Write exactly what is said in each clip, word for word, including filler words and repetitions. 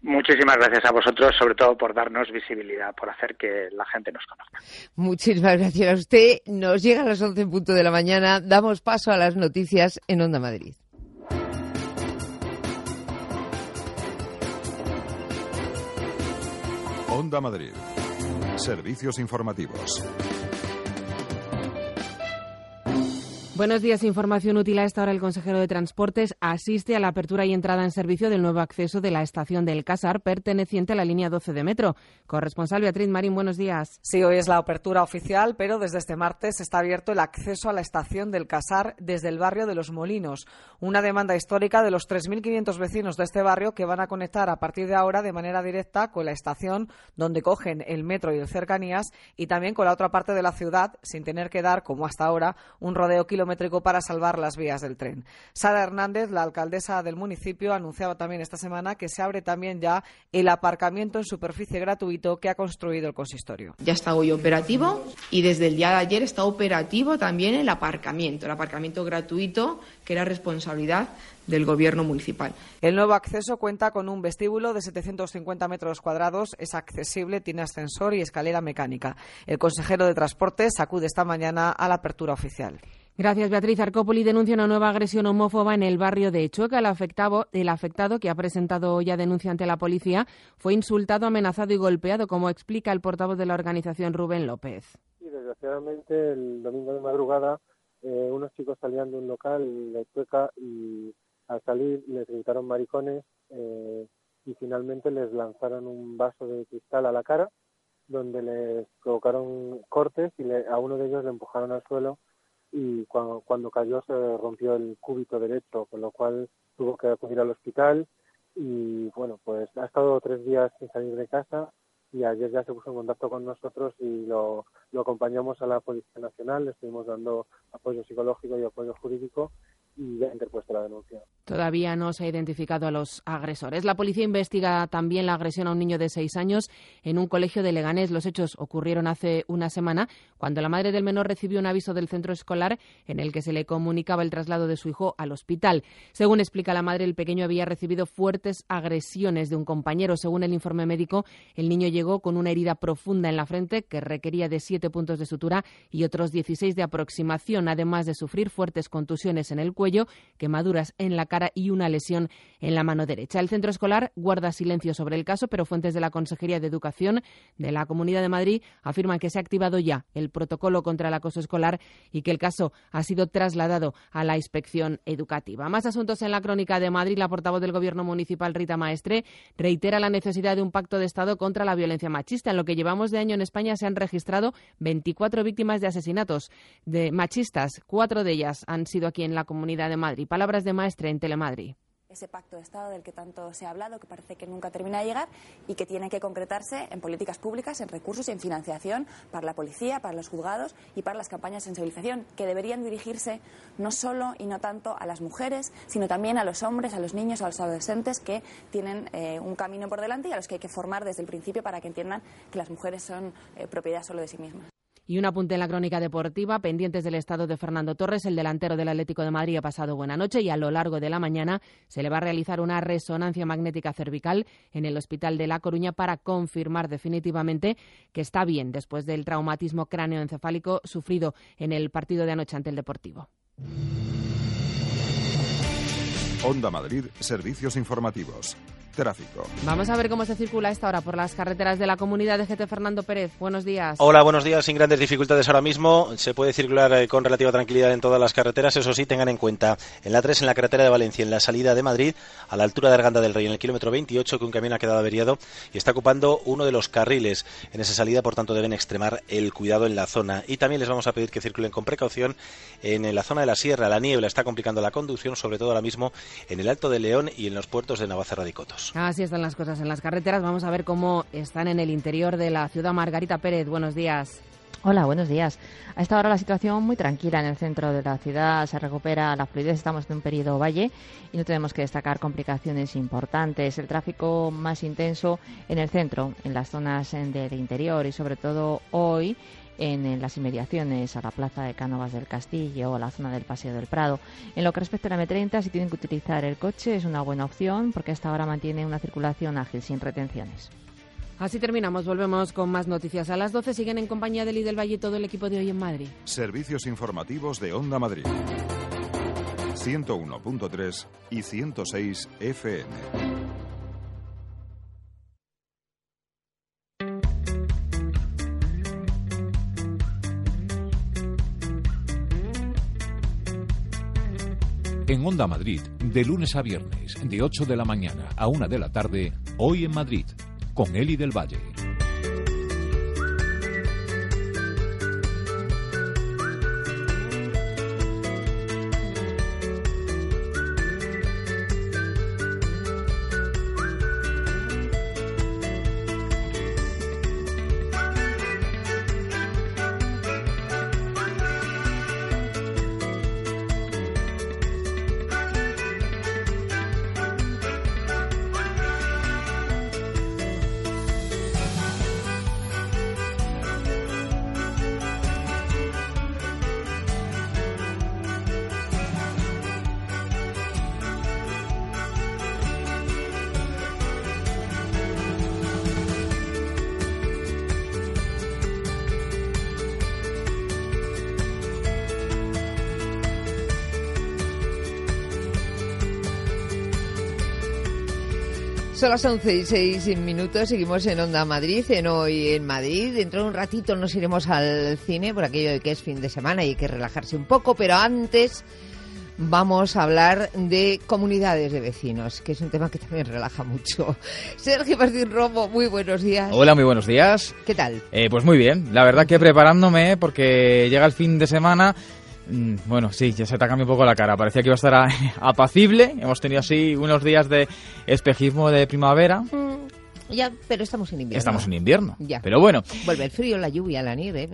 Muchísimas gracias a vosotros, sobre todo por darnos visibilidad, por hacer que la gente nos conozca. Muchísimas gracias a usted. Nos llega a las once en punto de la mañana. Damos paso a las noticias en Onda Madrid. Onda Madrid. Servicios informativos. Buenos días. Información útil a esta hora. El consejero de Transportes asiste a la apertura y entrada en servicio del nuevo acceso de la estación del Casar, perteneciente a la línea doce de metro. Corresponsal Beatriz Marín, buenos días. Sí, hoy es la apertura oficial, pero desde este martes está abierto el acceso a la estación del Casar desde el barrio de Los Molinos. Una demanda histórica de los tres mil quinientos vecinos de este barrio que van a conectar a partir de ahora de manera directa con la estación donde cogen el metro y el cercanías y también con la otra parte de la ciudad sin tener que dar, como hasta ahora, un rodeo kilométrico para salvar las vías del tren. Sara Hernández, la alcaldesa del municipio, anunciaba también esta semana que se abre también ya el aparcamiento en superficie gratuito que ha construido el consistorio. Ya está hoy operativo y desde el día de ayer está operativo también el aparcamiento, el aparcamiento gratuito que era responsabilidad del gobierno municipal. El nuevo acceso cuenta con un vestíbulo de setecientos cincuenta metros cuadrados, es accesible, tiene ascensor y escalera mecánica. El consejero de Transportes acude esta mañana a la apertura oficial. Gracias, Beatriz. Arcópoli denuncia una nueva agresión homófoba en el barrio de Echueca. El afectado, el afectado, que ha presentado ya denuncia ante la policía, fue insultado, amenazado y golpeado, como explica el portavoz de la organización, Rubén López. Sí, desgraciadamente, el domingo de madrugada, eh, unos chicos salían de un local de Echueca y al salir les gritaron maricones eh, y finalmente les lanzaron un vaso de cristal a la cara, donde les provocaron cortes y le, a uno de ellos le empujaron al suelo. Y cuando, cuando cayó se rompió el cúbito derecho, con lo cual tuvo que acudir al hospital y bueno, pues ha estado tres días sin salir de casa y ayer ya se puso en contacto con nosotros y lo, lo acompañamos a la Policía Nacional, le estuvimos dando apoyo psicológico y apoyo jurídico y ya ha interpuesto la denuncia. Todavía no se ha identificado a los agresores. La policía investiga también la agresión a un niño de seis años en un colegio de Leganés. Los hechos ocurrieron hace una semana cuando la madre del menor recibió un aviso del centro escolar en el que se le comunicaba el traslado de su hijo al hospital. Según explica la madre, el pequeño había recibido fuertes agresiones de un compañero. Según el informe médico, el niño llegó con una herida profunda en la frente que requería de siete puntos de sutura y otros dieciséis de aproximación, además de sufrir fuertes contusiones en el cuello, quemaduras en la cara y una lesión en la mano derecha. El centro escolar guarda silencio sobre el caso, pero fuentes de la Consejería de Educación de la Comunidad de Madrid afirman que se ha activado ya el protocolo contra el acoso escolar y que el caso ha sido trasladado a la inspección educativa. Más asuntos en la crónica de Madrid. La portavoz del Gobierno municipal, Rita Maestre, reitera la necesidad de un pacto de Estado contra la violencia machista. En lo que llevamos de año en España se han registrado veinticuatro víctimas de asesinatos de machistas. Cuatro de ellas han sido aquí en la Comunidad de Madrid. Palabras de Maestre en Telemadrid. Ese pacto de Estado del que tanto se ha hablado, que parece que nunca termina de llegar y que tiene que concretarse en políticas públicas, en recursos y en financiación para la policía, para los juzgados y para las campañas de sensibilización, que deberían dirigirse no solo y no tanto a las mujeres, sino también a los hombres, a los niños, a los adolescentes que tienen eh, un camino por delante y a los que hay que formar desde el principio para que entiendan que las mujeres son eh, propiedad solo de sí mismas. Y un apunte en la crónica deportiva, pendientes del estado de Fernando Torres, el delantero del Atlético de Madrid ha pasado buena noche y a lo largo de la mañana se le va a realizar una resonancia magnética cervical en el Hospital de La Coruña para confirmar definitivamente que está bien después del traumatismo cráneoencefálico sufrido en el partido de anoche ante el Deportivo. Onda Madrid, servicios informativos. Tráfico. Vamos a ver cómo se circula a esta hora por las carreteras de la comunidad. de G T Fernando Pérez, buenos días. Hola, buenos días. Sin grandes dificultades ahora mismo. Se puede circular eh, con relativa tranquilidad en todas las carreteras. Eso sí, tengan en cuenta en la tres, en la carretera de Valencia, en la salida de Madrid, a la altura de Arganda del Rey, en el kilómetro veintiocho, que un camión ha quedado averiado y está ocupando uno de los carriles en esa salida. Por tanto, deben extremar el cuidado en la zona. Y también les vamos a pedir que circulen con precaución en la zona de la Sierra. La niebla está complicando la conducción, sobre todo ahora mismo en el Alto de León y en los puertos de Navacerrada y Cotos. Así están las cosas en las carreteras. Vamos a ver cómo están en el interior de la ciudad. Margarita Pérez, buenos días. Hola, buenos días. A esta hora la situación muy tranquila en el centro de la ciudad, se recupera la fluidez, estamos en un periodo valle y no tenemos que destacar complicaciones importantes. El tráfico más intenso en el centro, en las zonas del interior y sobre todo hoy en las inmediaciones a la plaza de Cánovas del Castillo o la zona del Paseo del Prado. En lo que respecta a la eme treinta, si tienen que utilizar el coche es una buena opción porque a esta hora mantiene una circulación ágil sin retenciones. Así terminamos, volvemos con más noticias. A las doce siguen en compañía de Eli del Valle y todo el equipo de Hoy en Madrid. Servicios informativos de Onda Madrid. ciento uno punto tres y ciento seis efe eme. En Onda Madrid, de lunes a viernes, de ocho de la mañana a una de la tarde, Hoy en Madrid, con Eli del Valle. Son las once y seis minutos, seguimos en Onda Madrid, en Hoy en Madrid. Dentro de un ratito nos iremos al cine, por aquello de que es fin de semana y hay que relajarse un poco, pero antes vamos a hablar de comunidades de vecinos, que es un tema que también relaja mucho. Sergio Martín Romo, muy buenos días. Hola, muy buenos días. ¿Qué tal? Eh, pues muy bien, la verdad que preparándome porque llega el fin de semana. Bueno, sí, ya se te ha cambiado un poco la cara. Parecía que iba a estar a, apacible. Hemos tenido así unos días de espejismo de primavera. Mm, ya, pero estamos en invierno. Estamos en invierno. Ya. Pero bueno. Vuelve el frío, la lluvia, la nieve,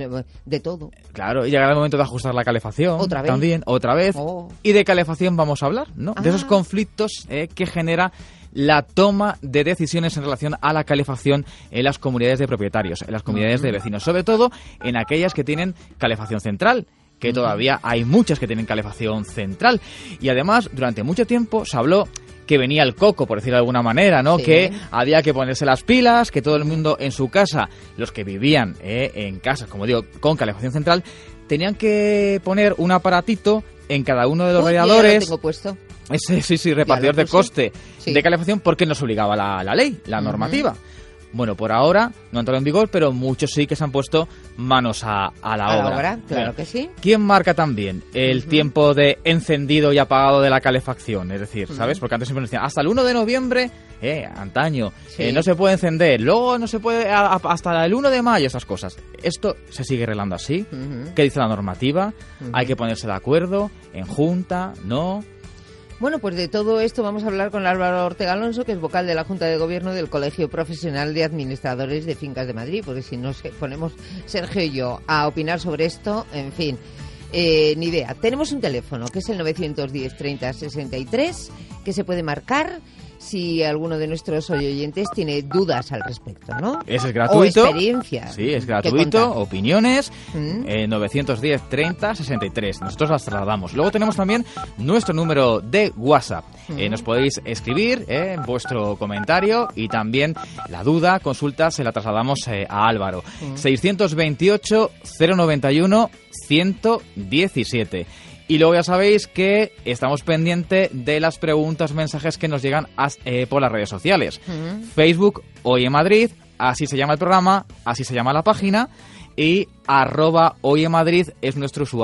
de todo. Claro, y llegará el momento de ajustar la calefacción. Otra vez. También, otra vez. Oh. Y de calefacción vamos a hablar, ¿no? Ah. De esos conflictos eh, que genera la toma de decisiones en relación a la calefacción en las comunidades de propietarios, en las comunidades de vecinos. Sobre todo en aquellas que tienen calefacción central, que todavía hay muchas que tienen calefacción central. Y además, durante mucho tiempo se habló que venía el coco, por decirlo de alguna manera, ¿no? Sí. Que había que ponerse las pilas, que todo el mundo en su casa, los que vivían eh, en casas, como digo, con calefacción central, tenían que poner un aparatito en cada uno de los Uy, radiadores. Ya lo tengo puesto. Ese, sí, sí, repartidor de coste sí. de calefacción, porque nos obligaba la, la ley, la normativa. Uh-huh. Bueno, por ahora no ha entrado en vigor, pero muchos sí que se han puesto manos a, a la a obra. La obra, claro que sí. ¿Quién marca también el uh-huh. tiempo de encendido y apagado de la calefacción? Es decir, ¿sabes? Uh-huh. Porque antes siempre nos decían, hasta el uno de noviembre, eh, antaño, sí. eh, no se puede encender, luego no se puede a, a, hasta el uno de mayo, esas cosas. Esto se sigue arreglando así. Uh-huh. ¿Qué dice la normativa? Uh-huh. Hay que ponerse de acuerdo, en junta, ¿no? Bueno, pues de todo esto vamos a hablar con Álvaro Ortega Alonso, que es vocal de la Junta de Gobierno del Colegio Profesional de Administradores de Fincas de Madrid, porque si nos ponemos Sergio y yo a opinar sobre esto, en fin, eh, ni idea. Tenemos un teléfono que es el novecientos diez treinta sesenta y tres, que se puede marcar si alguno de nuestros oyentes tiene dudas al respecto, ¿no? Ese es gratuito. O experiencias. Sí, es gratuito. Opiniones. ¿Mm? Eh, novecientos diez treinta sesenta y tres. Nosotros las trasladamos. Luego tenemos también nuestro número de WhatsApp. ¿Mm? Eh, nos podéis escribir eh, vuestro comentario y también la duda, consulta, se la trasladamos eh, a Álvaro. ¿Mm? seiscientos veintiocho cero noventa y uno ciento diecisiete. Y luego ya sabéis que estamos pendientes de las preguntas, mensajes que nos llegan a, eh, por las redes sociales. Uh-huh. Facebook, Hoy en Madrid, así se llama el programa, así se llama la página, y arroba Hoy en Madrid es nuestro usuario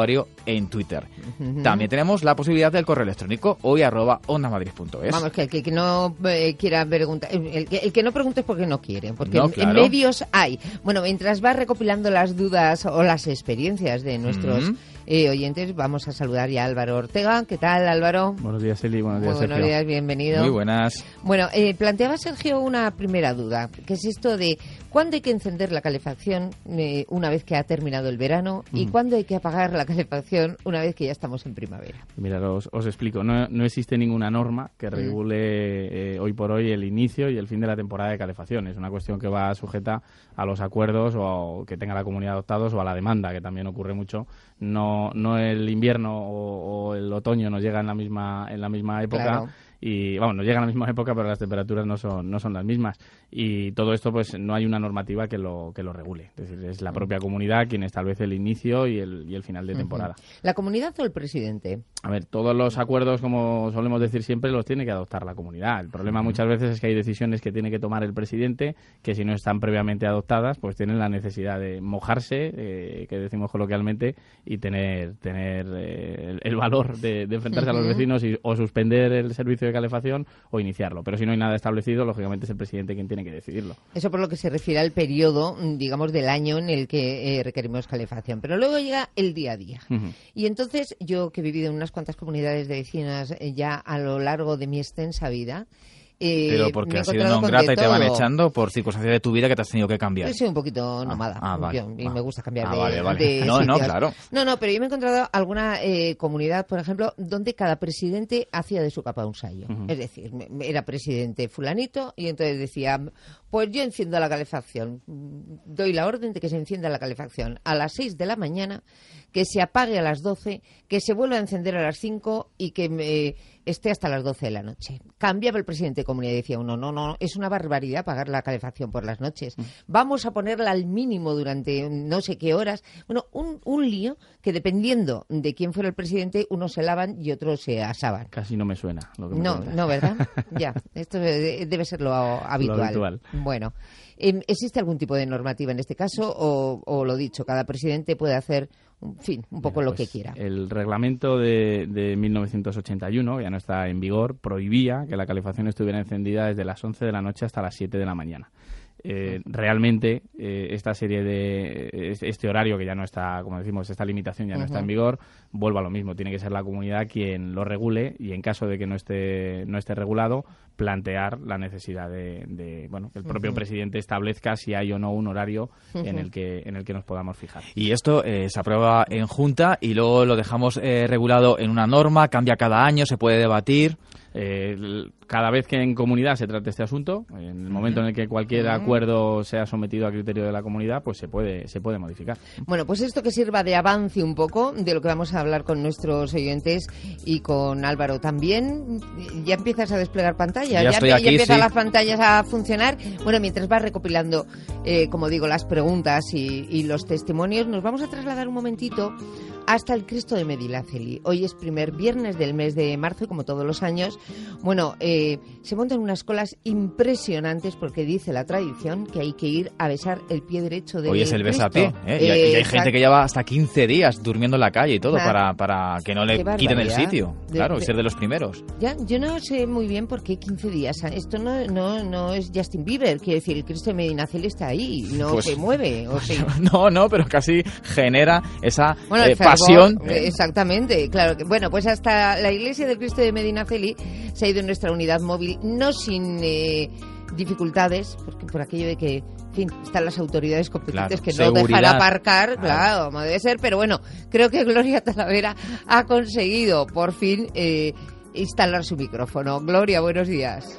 en Twitter. Uh-huh. También tenemos la posibilidad del correo electrónico hoy arroba ondamadrid punto es. Vamos, que el que, que no eh, quiera preguntar, el que, el que no pregunte es porque no quiere, porque no, en, claro. en medios hay. Bueno, mientras va recopilando las dudas o las experiencias de nuestros uh-huh. eh, oyentes, vamos a saludar ya a Álvaro Ortega. ¿Qué tal, Álvaro? Buenos días, Eli. Buenos días, Muy buenos Sergio. días, bienvenido. Muy buenas. Bueno, eh, planteaba Sergio una primera duda, que es esto de cuándo hay que encender la calefacción eh, una vez que ha terminado el verano y Mm. cuándo hay que apagar la calefacción una vez que ya estamos en primavera. Mira, os, os explico. No, no existe ninguna norma que regule eh, hoy por hoy el inicio y el fin de la temporada de calefacción. Es una cuestión que va sujeta a los acuerdos o a, que tenga la comunidad adoptados o a la demanda, que también ocurre mucho. No, no el invierno o, o el otoño nos llega en la misma, en la misma época. Claro. Y vamos, no llegan a la misma época, pero las temperaturas no son no son las mismas. Y todo esto, pues no hay una normativa que lo que lo regule. Es decir, es la propia comunidad quien establece el inicio y el, y el final de temporada. Uh-huh. ¿La comunidad o el presidente? A ver, todos los acuerdos, como solemos decir siempre, los tiene que adoptar la comunidad. El problema uh-huh. muchas veces es que hay decisiones que tiene que tomar el presidente que si no están previamente adoptadas, pues tienen la necesidad de mojarse, eh, que decimos coloquialmente, y tener tener eh, el, el valor de, de enfrentarse uh-huh. a los vecinos y, o suspender el servicio de calefacción o iniciarlo. Pero si no hay nada establecido, lógicamente es el presidente quien tiene que decidirlo. Eso por lo que se refiere al periodo, digamos, del año en el que eh, requerimos calefacción. Pero luego llega el día a día. Uh-huh. Y entonces, yo que he vivido en unas cuantas comunidades de vecinas eh, ya a lo largo de mi extensa vida, Eh, Pero porque has sido non grata y te van echando por circunstancias de tu vida que te has tenido que cambiar. Yo soy un poquito nómada ah, ah, vale, yo, y ah, me gusta cambiar ah, de, vale, vale. de No, sitios. no, claro. No, no, pero yo me he encontrado alguna eh, comunidad, por ejemplo, donde cada presidente hacía de su capa un sayo. Uh-huh. Es decir, era presidente fulanito y entonces decía, pues yo enciendo la calefacción, doy la orden de que se encienda la calefacción a las seis de la mañana, que se apague a las doce, que se vuelva a encender a las cinco y que me esté hasta las doce de la noche. Cambiaba el presidente de comunidad y decía uno, no, no, es una barbaridad apagar la calefacción por las noches. Vamos a ponerla al mínimo durante no sé qué horas. Bueno, un, un lío que dependiendo de quién fuera el presidente, unos se lavan y otros se asaban. Casi no me suena. Lo que me no, cuentas. no, ¿verdad? Ya, esto debe ser lo habitual. Lo habitual. Bueno, ¿existe algún tipo de normativa en este caso o, o lo dicho, cada presidente puede hacer, en fin, un poco Mira, lo pues, que quiera? El reglamento de, de mil novecientos ochenta y uno, que ya no está en vigor, prohibía que la calefacción estuviera encendida desde las once de la noche hasta las siete de la mañana. Eh, realmente eh, esta serie de este horario que ya no está, como decimos, esta limitación ya no uh-huh. está en vigor, vuelve a lo mismo, tiene que ser la comunidad quien lo regule y en caso de que no esté no esté regulado, plantear la necesidad de, de bueno, que el propio uh-huh. presidente establezca si hay o no un horario uh-huh. en el que en el que nos podamos fijar. Y esto eh, se aprueba en junta y luego lo dejamos eh, regulado en una norma, cambia cada año, se puede debatir. Eh, cada vez que en comunidad se trate este asunto, en el momento en el que cualquier acuerdo sea sometido a criterio de la comunidad, pues se puede se puede modificar. Bueno, pues esto que sirva de avance un poco de lo que vamos a hablar con nuestros oyentes y con Álvaro también. Ya empiezas a desplegar pantallas, ya, ya, estoy ya aquí, empiezan sí. las pantallas a funcionar. Bueno, mientras vas recopilando, eh, como digo, las preguntas y, y los testimonios, nos vamos a trasladar un momentito hasta el Cristo de Medinaceli. Hoy es primer viernes del mes de marzo y como todos los años, bueno, eh, se montan unas colas impresionantes porque dice la tradición que hay que ir a besar el pie derecho de Cristo. Hoy es el besapié, ¿eh? Y, hay, y hay gente que lleva hasta quince días durmiendo en la calle y todo para, para que no le quiten el sitio. De, claro, de, ser de los primeros. Ya, yo no sé muy bien por qué quince días. Esto no, no, no es Justin Bieber, quiere decir, el Cristo de Medinaceli está ahí, no pues, se mueve. ¿O sí? No, no, pero casi genera esa bueno, eh, pasión. Eh, exactamente, claro. Que, bueno, pues hasta la iglesia del Cristo de Medinaceli se ha ido en nuestra unidad móvil, no sin eh, dificultades, porque por aquello de que, en fin, están las autoridades competentes claro, que no seguridad. Dejan aparcar, claro, claro, como debe ser, pero bueno, creo que Gloria Talavera ha conseguido por fin eh, instalar su micrófono. Gloria, buenos días.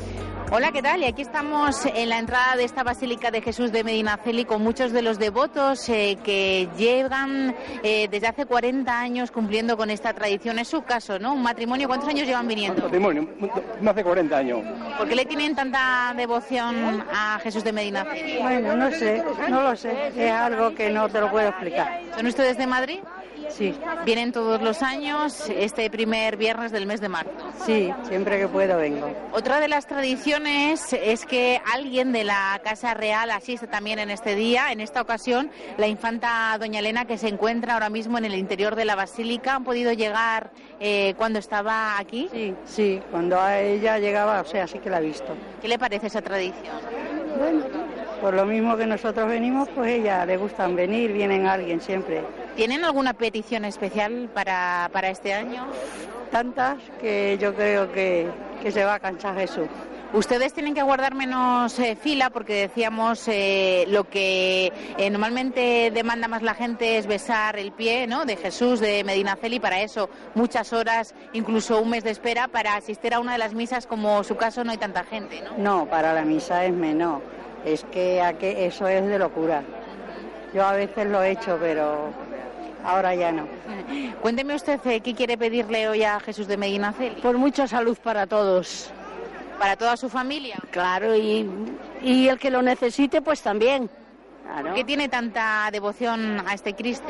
Hola, ¿qué tal? Y aquí estamos en la entrada de esta Basílica de Jesús de Medinaceli con muchos de los devotos eh, que llegan eh, desde hace cuarenta años cumpliendo con esta tradición. Es su caso, ¿no? Un matrimonio. ¿Cuántos años llevan viniendo? Un matrimonio, más de cuarenta años. ¿Por qué le tienen tanta devoción a Jesús de Medinaceli? Bueno, no sé, no lo sé. Es algo que no te lo puedo explicar. ¿Son ustedes de Madrid? Sí. ¿Vienen todos los años este primer viernes del mes de marzo? Sí, siempre que puedo vengo. Otra de las tradiciones es que alguien de la Casa Real asiste también en este día. En esta ocasión, la infanta doña Elena, que se encuentra ahora mismo en el interior de la Basílica. ¿Han podido llegar eh, cuando estaba aquí? Sí, sí, cuando a ella llegaba, o sea, sí que la he visto. ¿Qué le parece esa tradición? Bueno, por lo mismo que nosotros venimos, pues a ella le gustan venir, vienen alguien siempre. ¿Tienen alguna petición especial para, para este año? Tantas que yo creo que, que se va a cansar Jesús. Ustedes tienen que guardar menos eh, fila porque decíamos eh, lo que eh, normalmente demanda más la gente es besar el pie, ¿no?, de Jesús de Medinaceli. Para eso muchas horas, incluso un mes de espera para asistir a una de las misas. Como su caso, no hay tanta gente, ¿no? No, para la misa es menos. Es que, a que eso es de locura. Yo a veces lo he hecho, pero ahora ya no. Cuénteme usted eh, qué quiere pedirle hoy a Jesús de Medinaceli. Por mucha salud para todos. ¿Para toda su familia? Claro, y, y el que lo necesite, pues también. Claro. ¿Por qué tiene tanta devoción a este Cristo?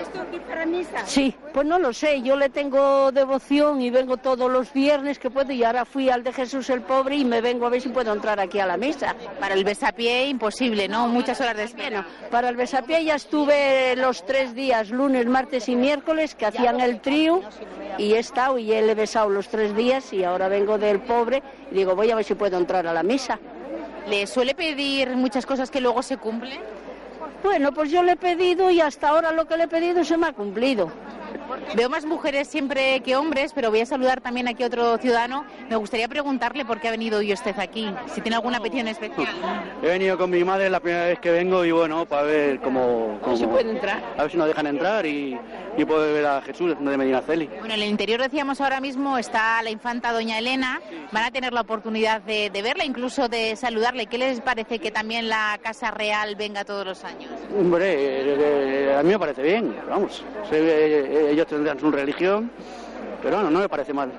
Sí, pues no lo sé, yo le tengo devoción y vengo todos los viernes que puedo, y ahora fui al de Jesús el Pobre y me vengo a ver si puedo entrar aquí a la misa. Para el besapié imposible, ¿no? Muchas horas de espera. Para el besapié ya estuve los tres días, lunes, martes y miércoles, que hacían el trío, y he estado y él he besado los tres días, y ahora vengo del Pobre y digo, voy a ver si puedo entrar a la misa. ¿Le suele pedir muchas cosas que luego se cumplen? Bueno, pues yo le he pedido y hasta ahora lo que le he pedido se me ha cumplido. Veo más mujeres siempre que hombres, pero voy a saludar también aquí a otro ciudadano. Me gustaría preguntarle por qué ha venido hoy usted aquí, si tiene alguna petición especial. He venido con mi madre la primera vez que vengo y bueno, para ver cómo... cómo ¿Se puede entrar? A ver si nos dejan entrar y, y poder ver a Jesús de Medinaceli. Bueno, en el interior, decíamos, ahora mismo está la infanta doña Elena. Van a tener la oportunidad de, de verla, incluso de saludarle. ¿Qué les parece que también la Casa Real venga todos los años? Hombre, eh, eh, a mí me parece bien, vamos. Se, eh, ellos tendrán su religión, pero bueno, no me parece mal.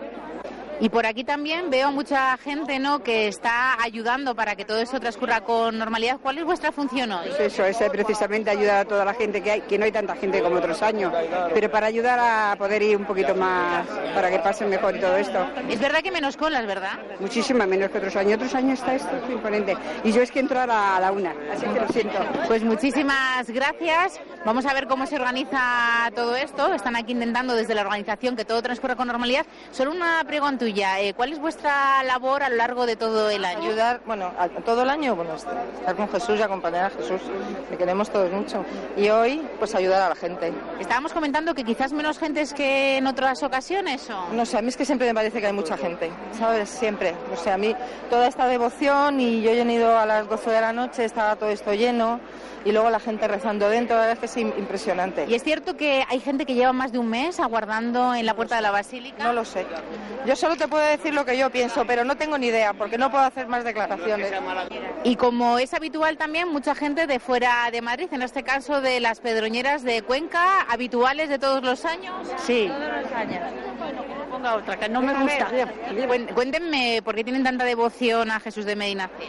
Y por aquí también veo mucha gente, ¿no?, que está ayudando para que todo eso transcurra con normalidad. ¿Cuál es vuestra función hoy? Pues eso, es precisamente ayudar a toda la gente que hay, que no hay tanta gente como otros años, pero para ayudar a poder ir un poquito más, para que pasen mejor todo esto. Es verdad que menos colas, ¿verdad? Muchísima menos que otros años. Otros años está esto imponente. Y yo es que entro a la, a la una, así que lo siento. Pues muchísimas gracias. Vamos a ver cómo se organiza todo esto. Están aquí intentando desde la organización que todo transcurra con normalidad. Solo una pregunta tuya. ¿Cuál es vuestra labor a lo largo de todo el año? Ayudar, bueno, a, todo el año, bueno, estar con Jesús y acompañar a Jesús. Le queremos todos mucho. Y hoy, pues ayudar a la gente. Estábamos comentando que quizás menos gente es que en otras ocasiones, ¿o? No sé, a mí es que siempre me parece que hay mucha gente, ¿sabes? Siempre. O sea, a mí toda esta devoción, y yo he ido a las doce de la noche, estaba todo esto lleno, y luego la gente rezando dentro, la verdad es que es impresionante. ¿Y es cierto que hay gente que lleva más de un mes aguardando en la puerta de la Basílica? No lo sé. Yo solo te puedo decir lo que yo pienso, pero no tengo ni idea, porque no puedo hacer más declaraciones. Y como es habitual también, mucha gente de fuera de Madrid, en este caso de las Pedroñeras de Cuenca, habituales de todos los años. Sí. Todos los años. Bueno, ponga otra, que no me gusta. Cuéntenme por qué tienen tanta devoción a Jesús de Medinaceli.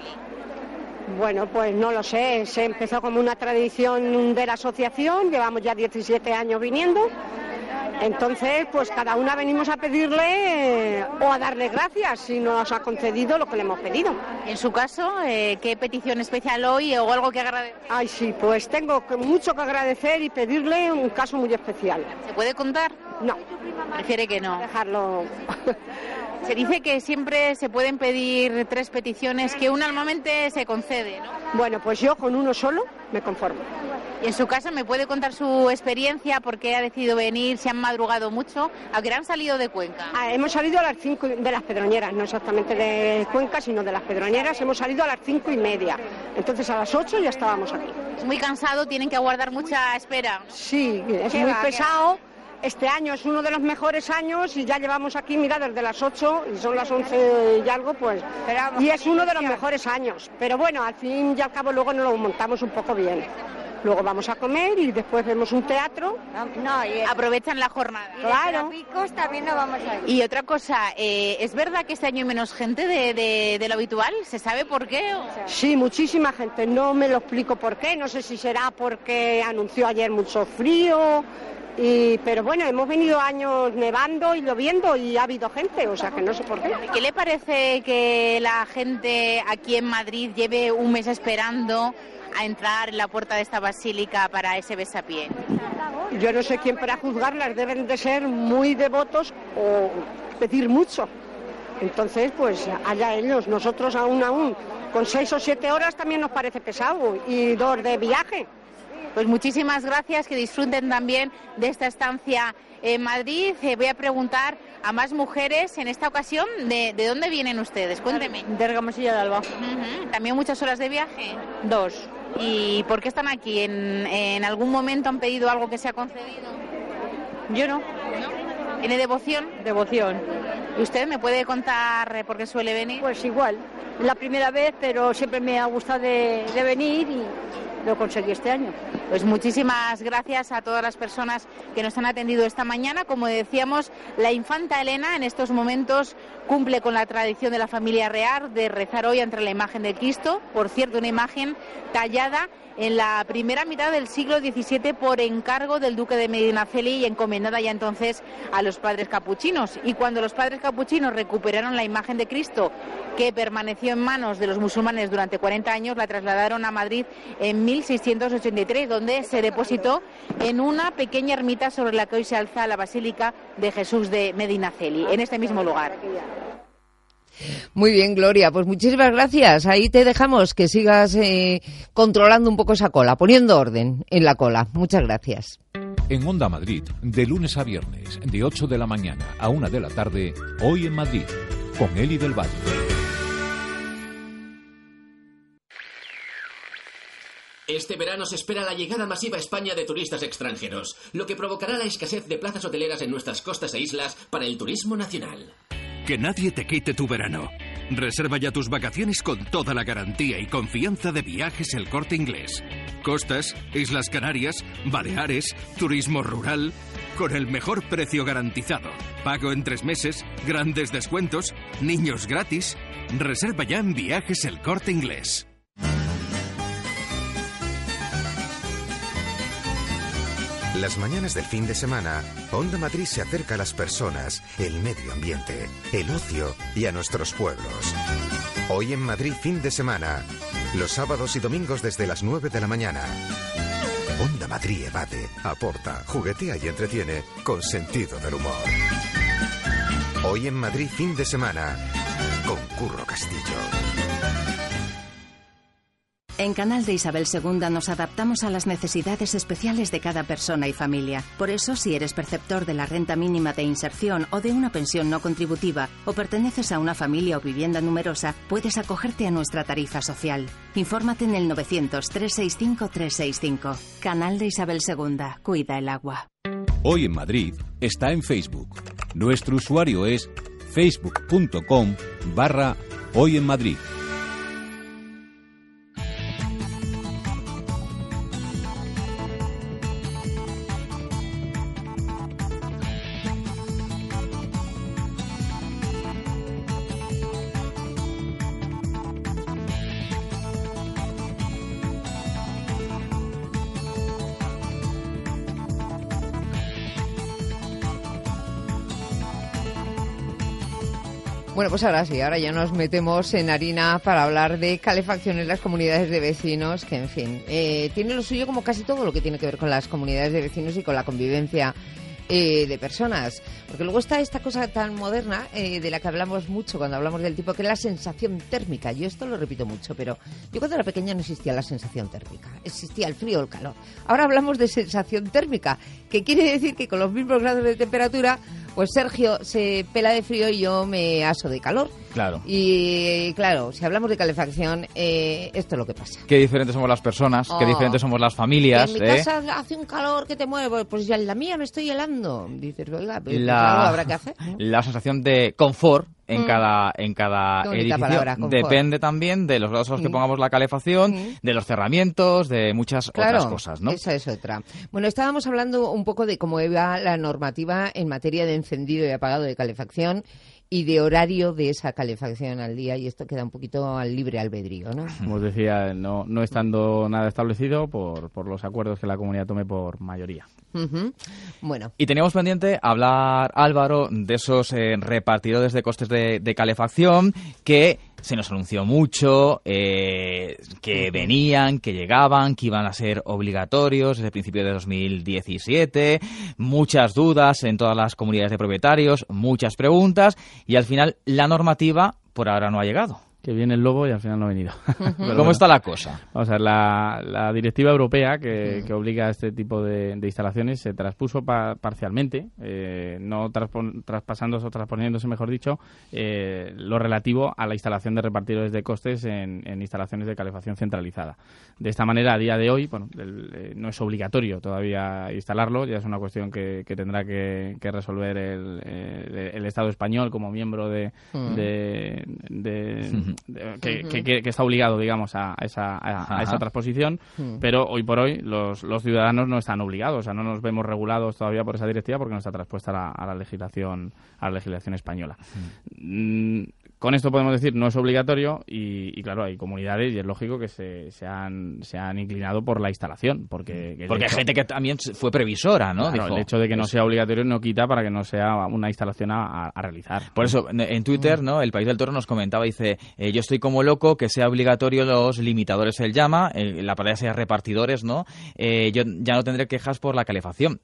Bueno, pues no lo sé, se empezó como una tradición de la asociación, llevamos ya diecisiete años viniendo, entonces pues cada una venimos a pedirle eh, o a darle gracias si nos ha concedido lo que le hemos pedido. En su caso, eh, ¿qué petición especial hoy o algo que agradecer? Ay, sí, pues tengo mucho que agradecer y pedirle un caso muy especial. ¿Se puede contar? No. Prefiere que no. Dejarlo... Se dice que siempre se pueden pedir tres peticiones, que una normalmente se concede, ¿no? Bueno, pues yo con uno solo me conformo. Y en su caso, ¿me puede contar su experiencia? ¿Por qué ha decidido venir? ¿Se han madrugado mucho? ¿A qué han salido de Cuenca? Ah, hemos salido a las cinco de las Pedroñeras, no exactamente de Cuenca, sino de las Pedroñeras. Hemos salido a las cinco y media. Entonces a las ocho ya estábamos aquí. Es muy cansado, tienen que aguardar mucha espera. Sí, es muy pesado. Este año es uno de los mejores años y ya llevamos aquí, mira, desde las ocho y son las once y algo, pues... Y es uno de los mejores años. Pero bueno, al fin y al cabo luego nos lo montamos un poco bien. Luego vamos a comer y después vemos un teatro. No, y aprovechan la jornada. Y claro. Picos también nos vamos a ir. Y otra cosa, eh, ¿es verdad que este año hay menos gente de, de, de lo habitual? ¿Se sabe por qué? O... Sí, muchísima gente. No me lo explico por qué. No sé si será porque anunció ayer mucho frío, Y, pero bueno, hemos venido años nevando y lloviendo y ha habido gente, o sea que no sé por qué. ¿Qué le parece que la gente aquí en Madrid lleve un mes esperando a entrar en la puerta de esta basílica para ese besapié? Yo no sé quién para juzgarlas, deben de ser muy devotos o pedir mucho. Entonces, pues allá ellos, nosotros aún aún, con seis o siete horas también nos parece pesado y dos de viaje. Pues muchísimas gracias, que disfruten también de esta estancia en Madrid. Eh, voy a preguntar a más mujeres en esta ocasión, ¿de, de dónde vienen ustedes? Cuénteme. De Ergamosilla de Alba. Uh-huh. ¿También muchas horas de viaje? Dos. ¿Y por qué están aquí? ¿En, en algún momento han pedido algo que se ha concedido? Yo no. ¿No? ¿Tiene devoción? Devoción. ¿Y usted me puede contar por qué suele venir? Pues igual, es la primera vez, pero siempre me ha gustado de, de venir y lo conseguí este año. Pues muchísimas gracias a todas las personas que nos han atendido esta mañana. Como decíamos, la infanta Elena en estos momentos cumple con la tradición de la familia real de rezar hoy ante la imagen de Cristo. Por cierto, una imagen tallada en la primera mitad del siglo diecisiete por encargo del duque de Medinaceli y encomendada ya entonces a los padres capuchinos. Y cuando los padres capuchinos recuperaron la imagen de Cristo, que permaneció en manos de los musulmanes durante cuarenta años, la trasladaron a Madrid en mil seiscientos ochenta y tres, donde se depositó en una pequeña ermita sobre la que hoy se alza la Basílica de Jesús de Medinaceli, en este mismo lugar. Muy bien, Gloria, pues muchísimas gracias. Ahí te dejamos, que sigas eh, controlando un poco esa cola, poniendo orden en la cola. Muchas gracias. En Onda Madrid, de lunes a viernes, de ocho de la mañana a una de la tarde, Hoy en Madrid, con Eli del Valle. Este verano se espera la llegada masiva a España de turistas extranjeros, lo que provocará la escasez de plazas hoteleras en nuestras costas e islas para el turismo nacional. Que nadie te quite tu verano. Reserva ya tus vacaciones con toda la garantía y confianza de Viajes El Corte Inglés. Costas, Islas Canarias, Baleares, turismo rural, con el mejor precio garantizado. Pago en tres meses, grandes descuentos, niños gratis. Reserva ya en Viajes El Corte Inglés. Las mañanas del fin de semana, Onda Madrid se acerca a las personas, el medio ambiente, el ocio y a nuestros pueblos. Hoy en Madrid fin de semana, los sábados y domingos desde las nueve de la mañana. Onda Madrid evade, aporta, juguetea y entretiene con sentido del humor. Hoy en Madrid fin de semana, con Curro Castillo. En Canal de Isabel segunda nos adaptamos a las necesidades especiales de cada persona y familia. Por eso, si eres perceptor de la renta mínima de inserción o de una pensión no contributiva, o perteneces a una familia o vivienda numerosa, puedes acogerte a nuestra tarifa social. Infórmate en el novecientos, trescientos sesenta y cinco, trescientos sesenta y cinco. Canal de Isabel segunda. Cuida el agua. Hoy en Madrid está en Facebook. Nuestro usuario es facebook.com barra Hoy en Madrid. Bueno, pues ahora sí, ahora ya nos metemos en harina para hablar de calefacción en las comunidades de vecinos, que en fin, eh, tiene lo suyo como casi todo lo que tiene que ver con las comunidades de vecinos y con la convivencia eh, de personas. Porque luego está esta cosa tan moderna eh, de la que hablamos mucho cuando hablamos del tipo, que es la sensación térmica. Yo esto lo repito mucho, pero yo cuando era pequeña no existía la sensación térmica, existía el frío o el calor. Ahora hablamos de sensación térmica, que quiere decir que con los mismos grados de temperatura, pues Sergio se pela de frío y yo me aso de calor. Claro. Y claro, si hablamos de calefacción, eh, esto es lo que pasa. Qué diferentes somos las personas, Oh. qué diferentes somos las familias. Que en mi ¿eh? casa hace un calor que te mueve, pues ya en la mía me estoy helando. Dices, oiga, pues La, algo habrá que hacer, ¿no? la sensación de confort en Mm. cada en cada Qué bonita edificio palabra, confort. depende también de los grados a los que Mm. pongamos la calefacción, Mm. de los cerramientos, de muchas Claro, otras cosas, ¿no? esa es otra. Bueno, estábamos hablando un poco de cómo iba la normativa en materia de encendido y apagado de calefacción y de horario de esa calefacción al día, y esto queda un poquito al libre albedrío, ¿no? Como os decía, no, no estando nada establecido por, por los acuerdos que la comunidad tome por mayoría. Uh-huh. Bueno. Y teníamos pendiente hablar, Álvaro, de esos eh, repartidores de costes de, de calefacción que se nos anunció mucho, eh, que venían, que llegaban, que iban a ser obligatorios desde el principio de dos mil diecisiete, muchas dudas en todas las comunidades de propietarios, muchas preguntas, y al final la normativa por ahora no ha llegado. Que viene el lobo y al final no ha venido. ¿Cómo bueno, está la cosa? Vamos a ver, la, la directiva europea que, que obliga a este tipo de, de instalaciones se traspuso pa, parcialmente, eh, no traspon, traspasándose o transponiéndose, mejor dicho, eh, lo relativo a la instalación de repartidores de costes en, en instalaciones de calefacción centralizada. De esta manera, a día de hoy, bueno, el, eh, no es obligatorio todavía instalarlo, ya es una cuestión que, que tendrá que, que resolver el, el, el Estado español como miembro de... Mm. de, de Que, que, que está obligado, digamos, a esa, a, a esa transposición, uh-huh. pero hoy por hoy los, los ciudadanos no están obligados, o sea, no nos vemos regulados todavía por esa directiva porque no está traspuesta a la, a la legislación a la legislación española. Uh-huh. Mm, con esto podemos decir no es obligatorio y, y claro, hay comunidades y es lógico que se, se, han, se han inclinado por la instalación. Porque, que porque hecho, hay gente que también fue previsora, ¿no? Claro, Dijo, el hecho de que no sea obligatorio no quita para que no sea una instalación a, a realizar. Por eso, en Twitter, ¿no? El País del Toro nos comentaba, dice, eh, yo estoy como loco que sea obligatorio los limitadores, él llama, eh, la palabra sea repartidores, ¿no? Eh, yo ya no tendré quejas por la calefacción.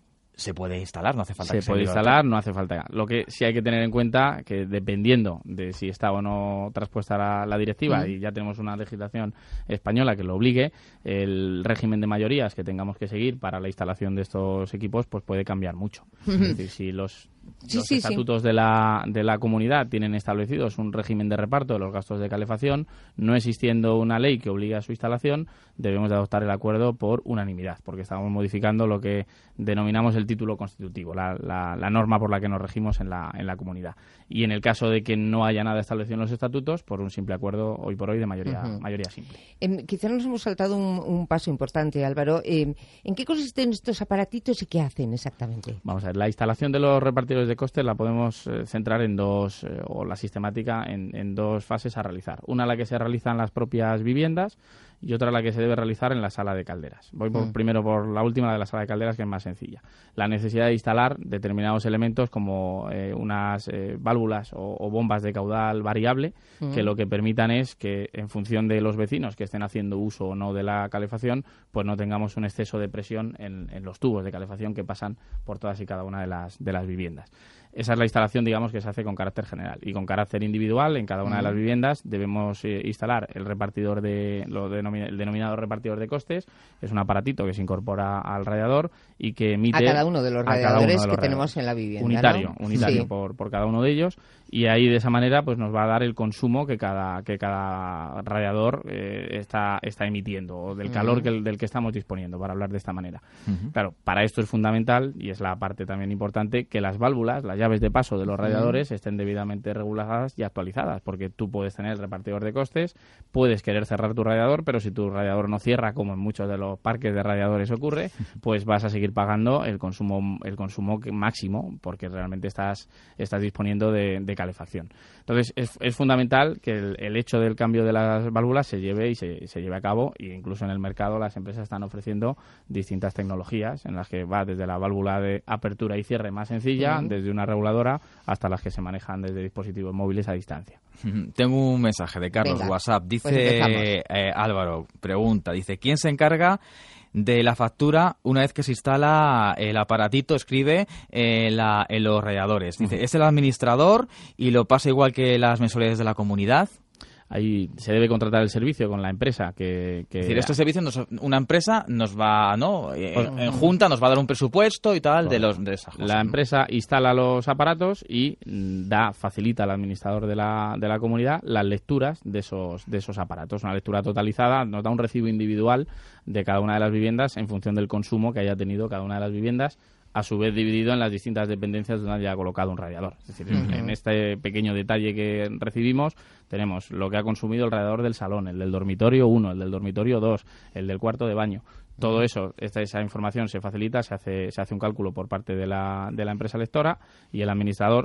Se puede instalar, no hace falta se que se puede instalar, no hace falta. Lo que sí hay que tener en cuenta que dependiendo de si está o no traspuesta la, la directiva, uh-huh. y ya tenemos una legislación española que lo obligue, el régimen de mayorías que tengamos que seguir para la instalación de estos equipos pues puede cambiar mucho. Uh-huh. Es decir, si los Sí, los sí, estatutos sí. de la de la comunidad tienen establecidos un régimen de reparto de los gastos de calefacción, no existiendo una ley que obligue a su instalación, debemos de adoptar el acuerdo por unanimidad, porque estamos modificando lo que denominamos el título constitutivo, la, la, la norma por la que nos regimos en la, en la comunidad. Y en el caso de que no haya nada establecido en los estatutos, por un simple acuerdo hoy por hoy de mayoría, uh-huh. mayoría simple. Eh, quizá nos hemos saltado un, un paso importante, Álvaro. Eh, ¿En qué consisten estos aparatitos y qué hacen exactamente? Vamos a ver, la instalación de los repartidores de costes la podemos eh, centrar en dos, eh, o la sistemática en, en dos fases a realizar. Una la que se realiza en las propias viviendas y otra la que se debe realizar en la sala de calderas. Voy por, mm. primero por la última, la de la sala de calderas, que es más sencilla. La necesidad de instalar determinados elementos como eh, unas eh, válvulas o, o bombas de caudal variable, mm. que lo que permitan es que en función de los vecinos que estén haciendo uso o no de la calefacción, pues no tengamos un exceso de presión en, en los tubos de calefacción que pasan por todas y cada una de las, de las viviendas. Esa es la instalación, digamos, que se hace con carácter general. Y con carácter individual, en cada una de las viviendas debemos eh, instalar el repartidor de lo denomina, el denominado repartidor de costes. Es un aparatito que se incorpora al radiador y que emite... A cada uno de los radiadores de los que radiadores. tenemos en la vivienda, Unitario, ¿no? unitario sí. por, por cada uno de ellos. Y ahí, de esa manera, pues nos va a dar el consumo que cada que cada radiador eh, está está emitiendo, o del calor uh-huh. que, del que estamos disponiendo, para hablar de esta manera. Uh-huh. Claro, para esto es fundamental, y es la parte también importante, que las válvulas, las llaves de paso de los radiadores, uh-huh. estén debidamente reguladas y actualizadas, porque tú puedes tener el repartidor de costes, puedes querer cerrar tu radiador, pero si tu radiador no cierra, como en muchos de los parques de radiadores ocurre, pues vas a seguir pagando el consumo el consumo máximo, porque realmente estás estás disponiendo de, de calefacción. Entonces es, es fundamental que el, el hecho del cambio de las válvulas se lleve y se, se lleve a cabo, y incluso en el mercado las empresas están ofreciendo distintas tecnologías en las que va desde la válvula de apertura y cierre más sencilla, uh-huh. desde una reguladora, hasta las que se manejan desde dispositivos móviles a distancia. Tengo un mensaje de Carlos, Venga, WhatsApp. Dice pues eh, Álvaro, pregunta, dice, ¿quién se encarga de la factura una vez que se instala el aparatito? Escribe eh, la, en los radiadores. Dice, uh-huh. ¿es el administrador y lo pasa igual que las mensualidades de la comunidad? Ahí se debe contratar el servicio con la empresa que... que... Es decir, este servicio, nos, una empresa nos va, ¿no? En, en junta nos va a dar un presupuesto y tal, de, los, de esas cosas. La empresa instala los aparatos y da, facilita al administrador de la, de la comunidad las lecturas de esos, de esos aparatos. Una lectura totalizada, nos da un recibo individual de cada una de las viviendas en función del consumo que haya tenido cada una de las viviendas, a su vez dividido en las distintas dependencias donde haya colocado un radiador. Es decir, uh-huh. en este pequeño detalle que recibimos tenemos lo que ha consumido el radiador del salón, el del dormitorio uno, el del dormitorio dos, el del cuarto de baño. Todo eso, esta, esa información se facilita, se hace, se hace un cálculo por parte de la, de la empresa lectora, y el administrador,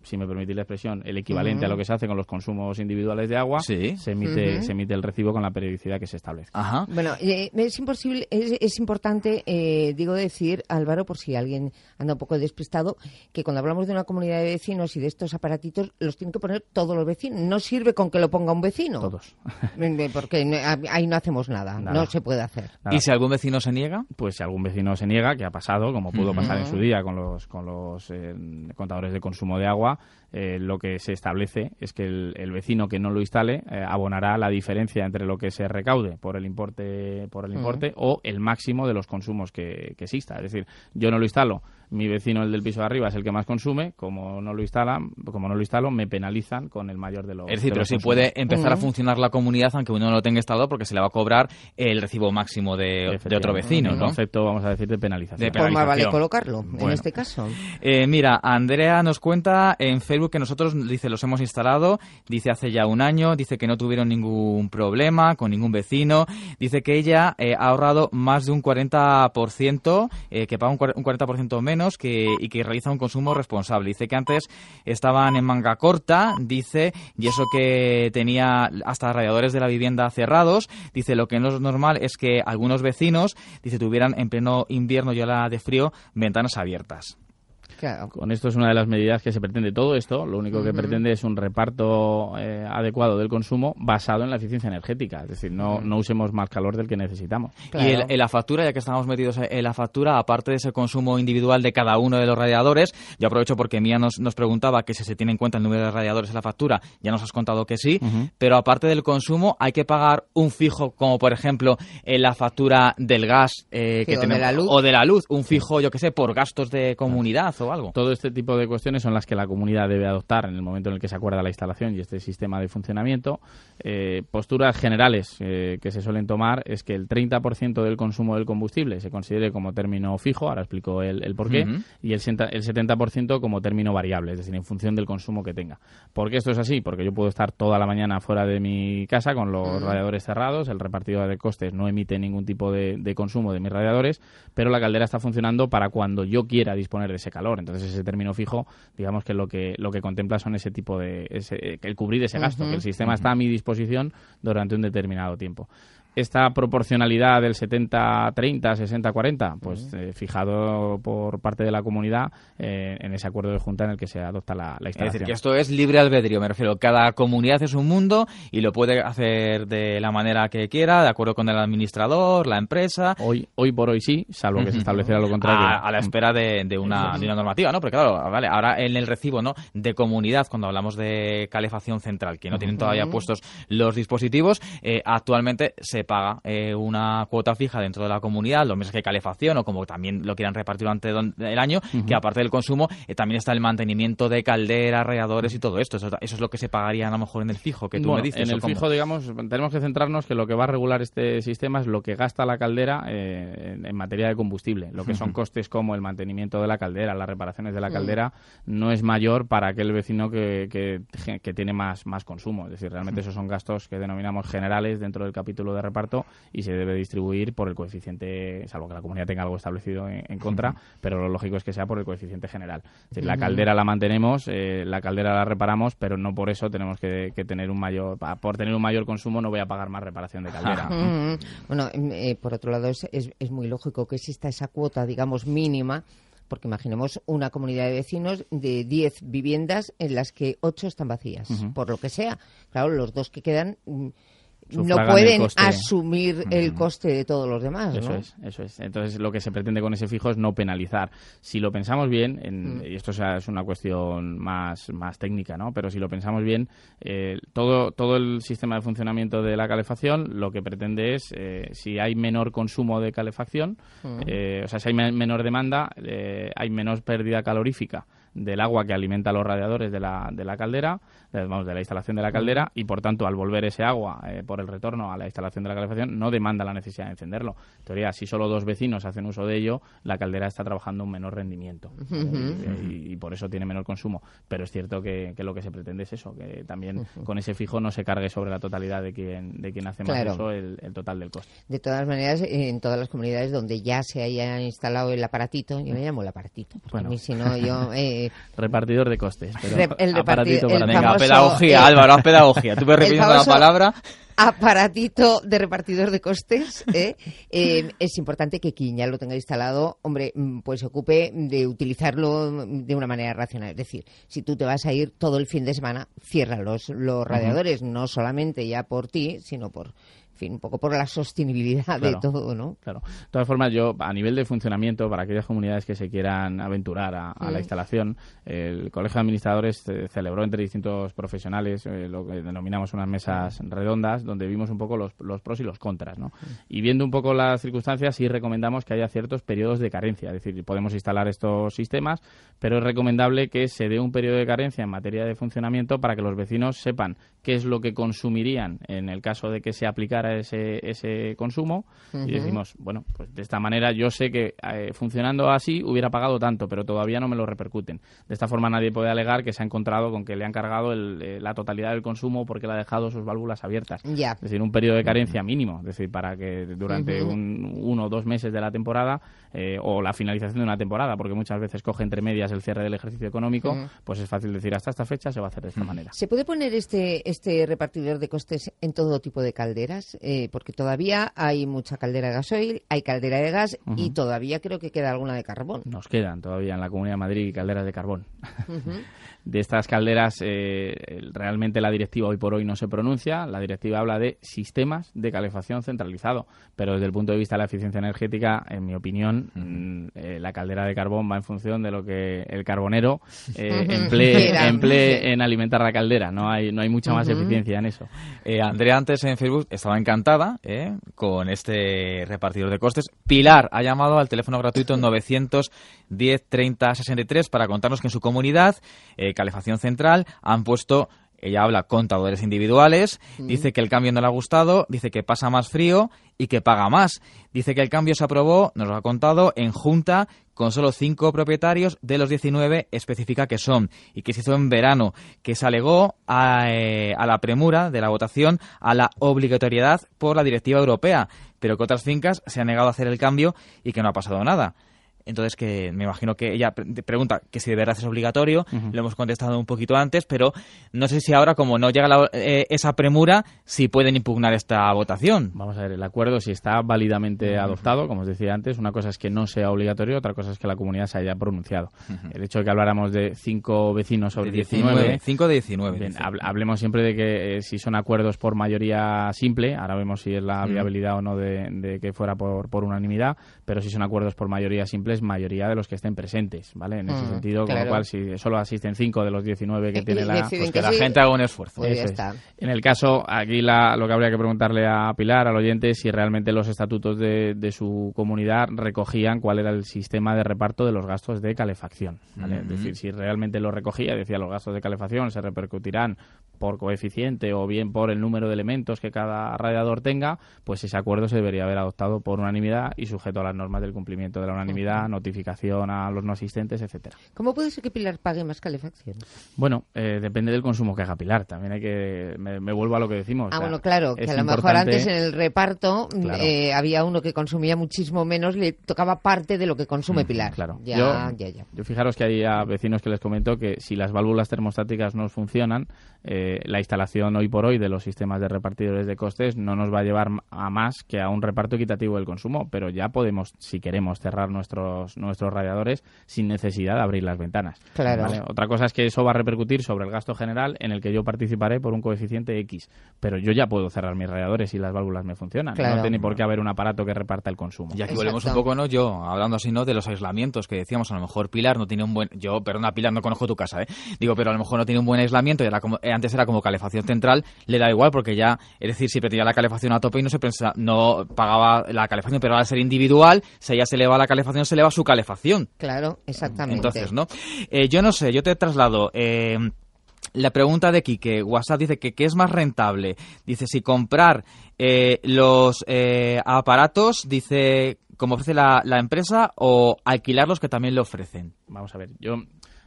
si me permitís la expresión, el equivalente uh-huh. a lo que se hace con los consumos individuales de agua, sí. se emite uh-huh. se emite el recibo con la periodicidad que se establece. Ajá. Bueno, eh, es imposible, es, es importante, eh, digo decir, Álvaro, por si alguien anda un poco despistado, que cuando hablamos de una comunidad de vecinos y de estos aparatitos, los tienen que poner todos los vecinos. No sirve con que lo ponga un vecino. Todos. Porque no, ahí no hacemos nada, nada, no se puede hacer. Nada. ¿Y si algún vecino se niega? Pues si algún vecino se niega, que ha pasado, como pudo uh-huh. pasar en su día con los, con los eh, contadores de consumo de agua, eh, lo que se establece es que el, el vecino que no lo instale eh, abonará la diferencia entre lo que se recaude por el importe por el importe uh-huh. o el máximo de los consumos que, que exista. Es decir, yo no lo instalo, mi vecino, el del piso de arriba, es el que más consume, como no lo instalan, como no lo instalo, me penalizan con el mayor de los Es decir, pero si consumos. puede empezar uh-huh. a funcionar la comunidad aunque uno no lo tenga instalado porque se le va a cobrar el recibo máximo de, de otro vecino, el ¿no? concepto, vamos a decir, de penalización. De penalización. Pues más vale colocarlo, bueno. en este caso. Eh, mira, Andrea nos cuenta en Facebook que nosotros, dice, los hemos instalado, dice hace ya un año, dice que no tuvieron ningún problema con ningún vecino, dice que ella eh, ha ahorrado más de un cuarenta por ciento, eh, que paga un cuarenta por ciento menos que, y que realiza un consumo responsable. Dice que antes estaban en manga corta, dice, y eso que tenía hasta radiadores de la vivienda cerrados. Dice, lo que no es normal es que algunos vecinos, dice, tuvieran en pleno invierno y ola de frío ventanas abiertas. Claro. Con esto es una de las medidas que se pretende. Todo esto, lo único que uh-huh. pretende es un reparto eh, adecuado del consumo basado en la eficiencia energética. Es decir, no, uh-huh. no usemos más calor del que necesitamos. Claro. Y el, en la factura, ya que estamos metidos en la factura, aparte de ese consumo individual de cada uno de los radiadores, yo aprovecho porque Mía nos, nos preguntaba que si se tiene en cuenta el número de radiadores en la factura, ya nos has contado que sí, uh-huh. pero aparte del consumo, hay que pagar un fijo, como por ejemplo en la factura del gas eh, sí, que o tenemos, de la luz. o de la luz, un fijo, yo que sé, por gastos de comunidad o algo. Todo este tipo de cuestiones son las que la comunidad debe adoptar en el momento en el que se acuerda la instalación y este sistema de funcionamiento. Eh, posturas generales eh, que se suelen tomar es que el treinta por ciento del consumo del combustible se considere como término fijo, ahora explico el, el porqué, uh-huh. y el, el setenta por ciento como término variable, es decir, en función del consumo que tenga. ¿Por qué esto es así? Porque yo puedo estar toda la mañana fuera de mi casa con los uh-huh. radiadores cerrados, el repartidor de costes no emite ningún tipo de, de consumo de mis radiadores, pero la caldera está funcionando para cuando yo quiera disponer de ese calor. Entonces ese término fijo, digamos que lo que lo que contempla son ese tipo de ese, el cubrir ese gasto, uh-huh. que el sistema uh-huh. está a mi disposición durante un determinado tiempo. Esta proporcionalidad del setenta treinta, sesenta cuarenta, pues uh-huh. eh, fijado por parte de la comunidad eh, en ese acuerdo de junta en el que se adopta la, la instalación. Es decir, que esto es libre albedrío, me refiero. Cada comunidad es un mundo y lo puede hacer de la manera que quiera, de acuerdo con el administrador, la empresa. Hoy hoy por hoy sí, salvo que uh-huh. se estableciera lo contrario. A, a la espera de, de, una, de una normativa, ¿no? Porque claro, vale, ahora en el recibo, ¿no?, de comunidad, cuando hablamos de calefacción central, que no tienen todavía uh-huh. puestos los dispositivos, eh, actualmente se paga eh, una cuota fija dentro de la comunidad, lo mismo que calefacción o como también lo quieran repartir durante el año, uh-huh. que aparte del consumo eh, también está el mantenimiento de calderas, radiadores y todo esto. Eso, eso es lo que se pagaría a lo mejor en el fijo, que tú bueno, me dices. En el ¿cómo? Fijo, digamos, tenemos que centrarnos que lo que va a regular este sistema es lo que gasta la caldera eh, en, en materia de combustible. Lo que son uh-huh. costes como el mantenimiento de la caldera, las reparaciones de la caldera, uh-huh. no es mayor para aquel vecino que, que, que tiene más, más consumo. Es decir, realmente uh-huh. esos son gastos que denominamos generales dentro del capítulo de reparto y se debe distribuir por el coeficiente, salvo que la comunidad tenga algo establecido en, en contra, uh-huh. pero lo lógico es que sea por el coeficiente general. Es decir, uh-huh. la caldera la mantenemos, eh, la caldera la reparamos, pero no por eso tenemos que, que tener un mayor, por tener un mayor consumo no voy a pagar más reparación de caldera. Uh-huh. Bueno, eh, por otro lado es, es, es muy lógico que exista esa cuota, digamos, mínima, porque imaginemos una comunidad de vecinos de diez viviendas en las que ocho están vacías, uh-huh. por lo que sea. Claro, los dos que quedan Sufragan no pueden el asumir el coste de todos los demás, eso ¿no? es, eso es. Entonces lo que se pretende con ese fijo es no penalizar. Si lo pensamos bien, en, mm. y esto es una cuestión más, más técnica, ¿no? Pero si lo pensamos bien, eh, todo, todo el sistema de funcionamiento de la calefacción lo que pretende es, eh, si hay menor consumo de calefacción, mm. eh, o sea, si hay me- menor demanda, eh, hay menos pérdida calorífica del agua que alimenta los radiadores de la, de la caldera, de, vamos, de la instalación de la caldera, y por tanto al volver ese agua eh, por el retorno a la instalación de la calefacción no demanda la necesidad de encenderlo. En teoría, si solo dos vecinos hacen uso de ello, la caldera está trabajando un menor rendimiento uh-huh. y, y por eso tiene menor consumo. Pero es cierto que, que lo que se pretende es eso, que también uh-huh. con ese fijo no se cargue sobre la totalidad de quien, de quien hace más claro. uso el, el total del coste. De todas maneras, en todas las comunidades donde ya se haya instalado el aparatito, yo le llamo el aparatito, porque bueno. a mí si no, yo... Eh, Eh, repartidor de costes. Pero Rep, el aparatito reparti- para el Venga, famoso, pedagogía, eh, Álvaro, haz pedagogía. Tú ves repitiendo la palabra. Aparatito de repartidor de costes, ¿eh? Eh, es importante que quien ya lo tenga instalado, hombre, pues se ocupe de utilizarlo de una manera racional. Es decir, si tú te vas a ir todo el fin de semana, cierra los, los radiadores, uh-huh. no solamente ya por ti, sino por... En fin, un poco por la sostenibilidad claro, de todo, ¿no? Claro. De todas formas, yo, a nivel de funcionamiento, para aquellas comunidades que se quieran aventurar a, a mm. la instalación, el Colegio de Administradores eh, celebró entre distintos profesionales eh, lo que denominamos unas mesas redondas, donde vimos un poco los, los pros y los contras, ¿no? Mm. Y viendo un poco las circunstancias, sí recomendamos que haya ciertos periodos de carencia. Es decir, podemos instalar estos sistemas, pero es recomendable que se dé un periodo de carencia en materia de funcionamiento para que los vecinos sepan qué es lo que consumirían en el caso de que se aplicara ese, ese consumo uh-huh. y decimos, bueno, pues de esta manera yo sé que eh, funcionando así hubiera pagado tanto, pero todavía no me lo repercuten. De esta forma nadie puede alegar que se ha encontrado con que le han cargado el, eh, la totalidad del consumo porque le ha dejado sus válvulas abiertas. Yeah. Es decir, un periodo de carencia mínimo, es decir, para que durante uh-huh. un, uno o dos meses de la temporada eh, o la finalización de una temporada, porque muchas veces coge entre medias el cierre del ejercicio económico, uh-huh. pues es fácil decir hasta esta fecha se va a hacer de esta uh-huh. manera. ¿Se puede poner este, este repartidor de costes en todo tipo de calderas? Eh, porque todavía hay mucha caldera de gasoil, hay caldera de gas uh-huh. y todavía creo que queda alguna de carbón. Nos quedan todavía en la Comunidad de Madrid calderas de carbón. Uh-huh. De estas calderas, eh, realmente la directiva hoy por hoy no se pronuncia. La directiva habla de sistemas de calefacción centralizado, pero desde el punto de vista de la eficiencia energética, en mi opinión, uh-huh. eh, la caldera de carbón va en función de lo que el carbonero eh, uh-huh. emplee, emplee en alimentar la caldera. No hay, no hay mucha más uh-huh. eficiencia en eso. Eh, Andrea antes en Facebook estaba encantada eh, con este repartidor de costes. Pilar ha llamado al teléfono gratuito novecientos diez treinta sesenta y tres para contarnos que en su comunidad, eh, calefacción central, han puesto, ella habla, contadores individuales, mm. dice que el cambio no le ha gustado, dice que pasa más frío y que paga más. Dice que el cambio se aprobó, nos lo ha contado, en junta con solo cinco propietarios de los diecinueve, especifica que son, y que se hizo en verano, que se alegó a, eh, a la premura de la votación, a la obligatoriedad por la directiva europea, pero que otras fincas se han negado a hacer el cambio y que no ha pasado nada. Entonces, que me imagino que ella pregunta que si de verdad es obligatorio, uh-huh. lo hemos contestado un poquito antes, pero no sé si ahora, como no llega la, eh, esa premura, si pueden impugnar esta votación. Vamos a ver, el acuerdo si está válidamente uh-huh. adoptado, como os decía antes, una cosa es que no sea obligatorio, otra cosa es que la comunidad se haya pronunciado. Uh-huh. El hecho de que habláramos de cinco vecinos sobre de diecinueve, cinco de diecinueve. Bien, hablemos siempre de que eh, si son acuerdos por mayoría simple, ahora vemos si es la viabilidad uh-huh. o no de, de que fuera por, por unanimidad, pero si son acuerdos por mayoría simple, es mayoría de los que estén presentes, ¿vale? En ese mm, sentido, claro. Con lo cual, si solo asisten cinco de los diecinueve que y, tiene y la... Pues que, que la sí, gente haga un esfuerzo. Pues es. En el caso, aquí la, lo que habría que preguntarle a Pilar, al oyente, es si realmente los estatutos de, de su comunidad recogían cuál era el sistema de reparto de los gastos de calefacción, ¿vale? Mm-hmm. Es decir, si realmente lo recogía, decía, los gastos de calefacción se repercutirán por coeficiente o bien por el número de elementos que cada radiador tenga, pues ese acuerdo se debería haber adoptado por unanimidad y sujeto a las normas del cumplimiento de la unanimidad, mm-hmm. notificación a los no asistentes, etcétera. ¿Cómo puede ser que Pilar pague más calefacción? Bueno, eh, depende del consumo que haga Pilar. También hay que... Me, me vuelvo a lo que decimos. Ah, o sea, bueno, claro, que a lo mejor antes en el reparto claro. eh, había uno que consumía muchísimo menos, le tocaba parte de lo que consume Pilar. Claro. Ya, yo, ya, ya. Yo fijaros que hay a vecinos que les comento que si las válvulas termostáticas no funcionan, eh, la instalación hoy por hoy de los sistemas de repartidores de costes no nos va a llevar a más que a un reparto equitativo del consumo, pero ya podemos, si queremos, cerrar nuestros, nuestros radiadores sin necesidad de abrir las ventanas. Claro. ¿Vale? Otra cosa es que eso va a repercutir sobre el gasto general en el que yo participaré por un coeficiente X, pero yo ya puedo cerrar mis radiadores si las válvulas me funcionan. Claro. No tiene por qué haber un aparato que reparta el consumo. Y aquí Exacto. volvemos un poco, ¿no? Yo, hablando así, ¿no? De los aislamientos que decíamos, a lo mejor Pilar no tiene un buen... Yo, perdona, Pilar, no conozco tu casa, ¿eh? Digo, pero a lo mejor no tiene un buen aislamiento y era como... eh, antes era como calefacción central, le da igual porque ya, es decir, siempre tenía la calefacción a tope y no se pensa, no pagaba la calefacción, pero al ser individual, si ella se eleva la calefacción, se eleva su calefacción. Claro, exactamente. Entonces, ¿no? Eh, yo no sé, yo te traslado... Eh, la pregunta de Quique, WhatsApp dice que ¿qué es más rentable? Dice, si comprar eh, los eh, aparatos, dice, como ofrece la, la empresa, o alquilarlos que también le ofrecen. Vamos a ver, yo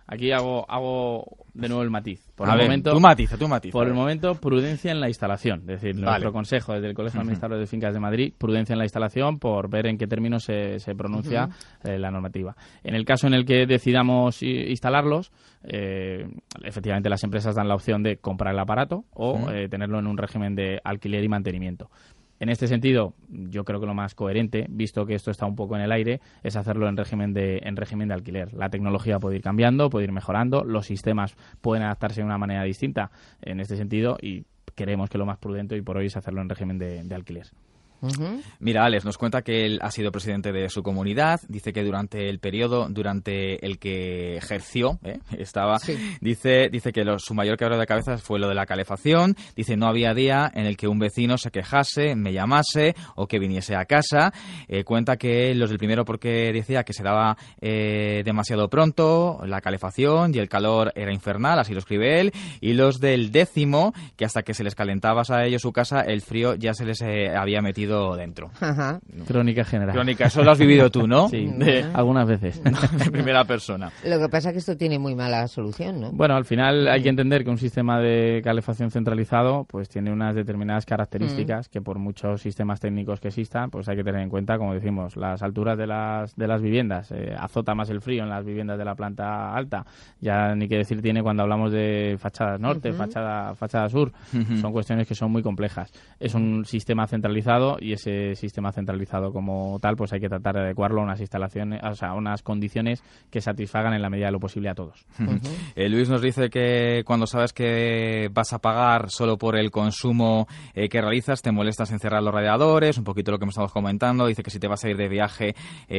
Aquí hago, hago de nuevo el matiz. Por a el ver, momento, tú matiza, tú matiza. Por el momento, prudencia en la instalación. Es decir, Vale. nuestro consejo desde el Colegio de Administradores de Fincas de Madrid, prudencia en la instalación por ver en qué términos se, se pronuncia uh-huh. eh, la normativa. En el caso en el que decidamos instalarlos, eh, efectivamente las empresas dan la opción de comprar el aparato o uh-huh. eh, tenerlo en un régimen de alquiler y mantenimiento. En este sentido, yo creo que lo más coherente, visto que esto está un poco en el aire, es hacerlo en régimen de en régimen de alquiler. La tecnología puede ir cambiando, puede ir mejorando, los sistemas pueden adaptarse de una manera distinta en este sentido y creemos que lo más prudente hoy por hoy es hacerlo en régimen de, de alquiler. Uh-huh. Mira, Alex nos cuenta que él ha sido presidente de su comunidad, dice que durante el periodo durante el que ejerció, ¿eh? estaba, sí. dice dice que lo, su mayor quebradero de cabeza fue lo de la calefacción, dice no había día en el que un vecino se quejase, me llamase o que viniese a casa, eh, cuenta que los del primero porque decía que se daba eh, demasiado pronto la calefacción y el calor era infernal, así lo escribe él, y los del décimo que hasta que se les calentaba a ellos su casa el frío ya se les eh, había metido dentro. Ajá. Crónica general. Crónica, eso lo has vivido tú, ¿no? Sí, de, algunas veces. De primera persona. Lo que pasa es que esto tiene muy mala solución, ¿no? Bueno, al final hay que entender que un sistema de calefacción centralizado pues tiene unas determinadas características mm. que por muchos sistemas técnicos que existan, pues hay que tener en cuenta, como decimos, las alturas de las de las viviendas. Eh, azota más el frío en las viviendas de la planta alta. Ya ni qué decir tiene cuando hablamos de fachada norte, uh-huh. fachada, fachada sur. Uh-huh. Son cuestiones que son muy complejas. Es un sistema centralizado y ese sistema centralizado como tal pues hay que tratar de adecuarlo a unas instalaciones, o sea, a unas condiciones que satisfagan en la medida de lo posible a todos. Uh-huh. eh, Luis nos dice que cuando sabes que vas a pagar solo por el consumo eh, que realizas, te molestas en cerrar los radiadores, un poquito lo que me estamos comentando. Dice que si te vas a ir de viaje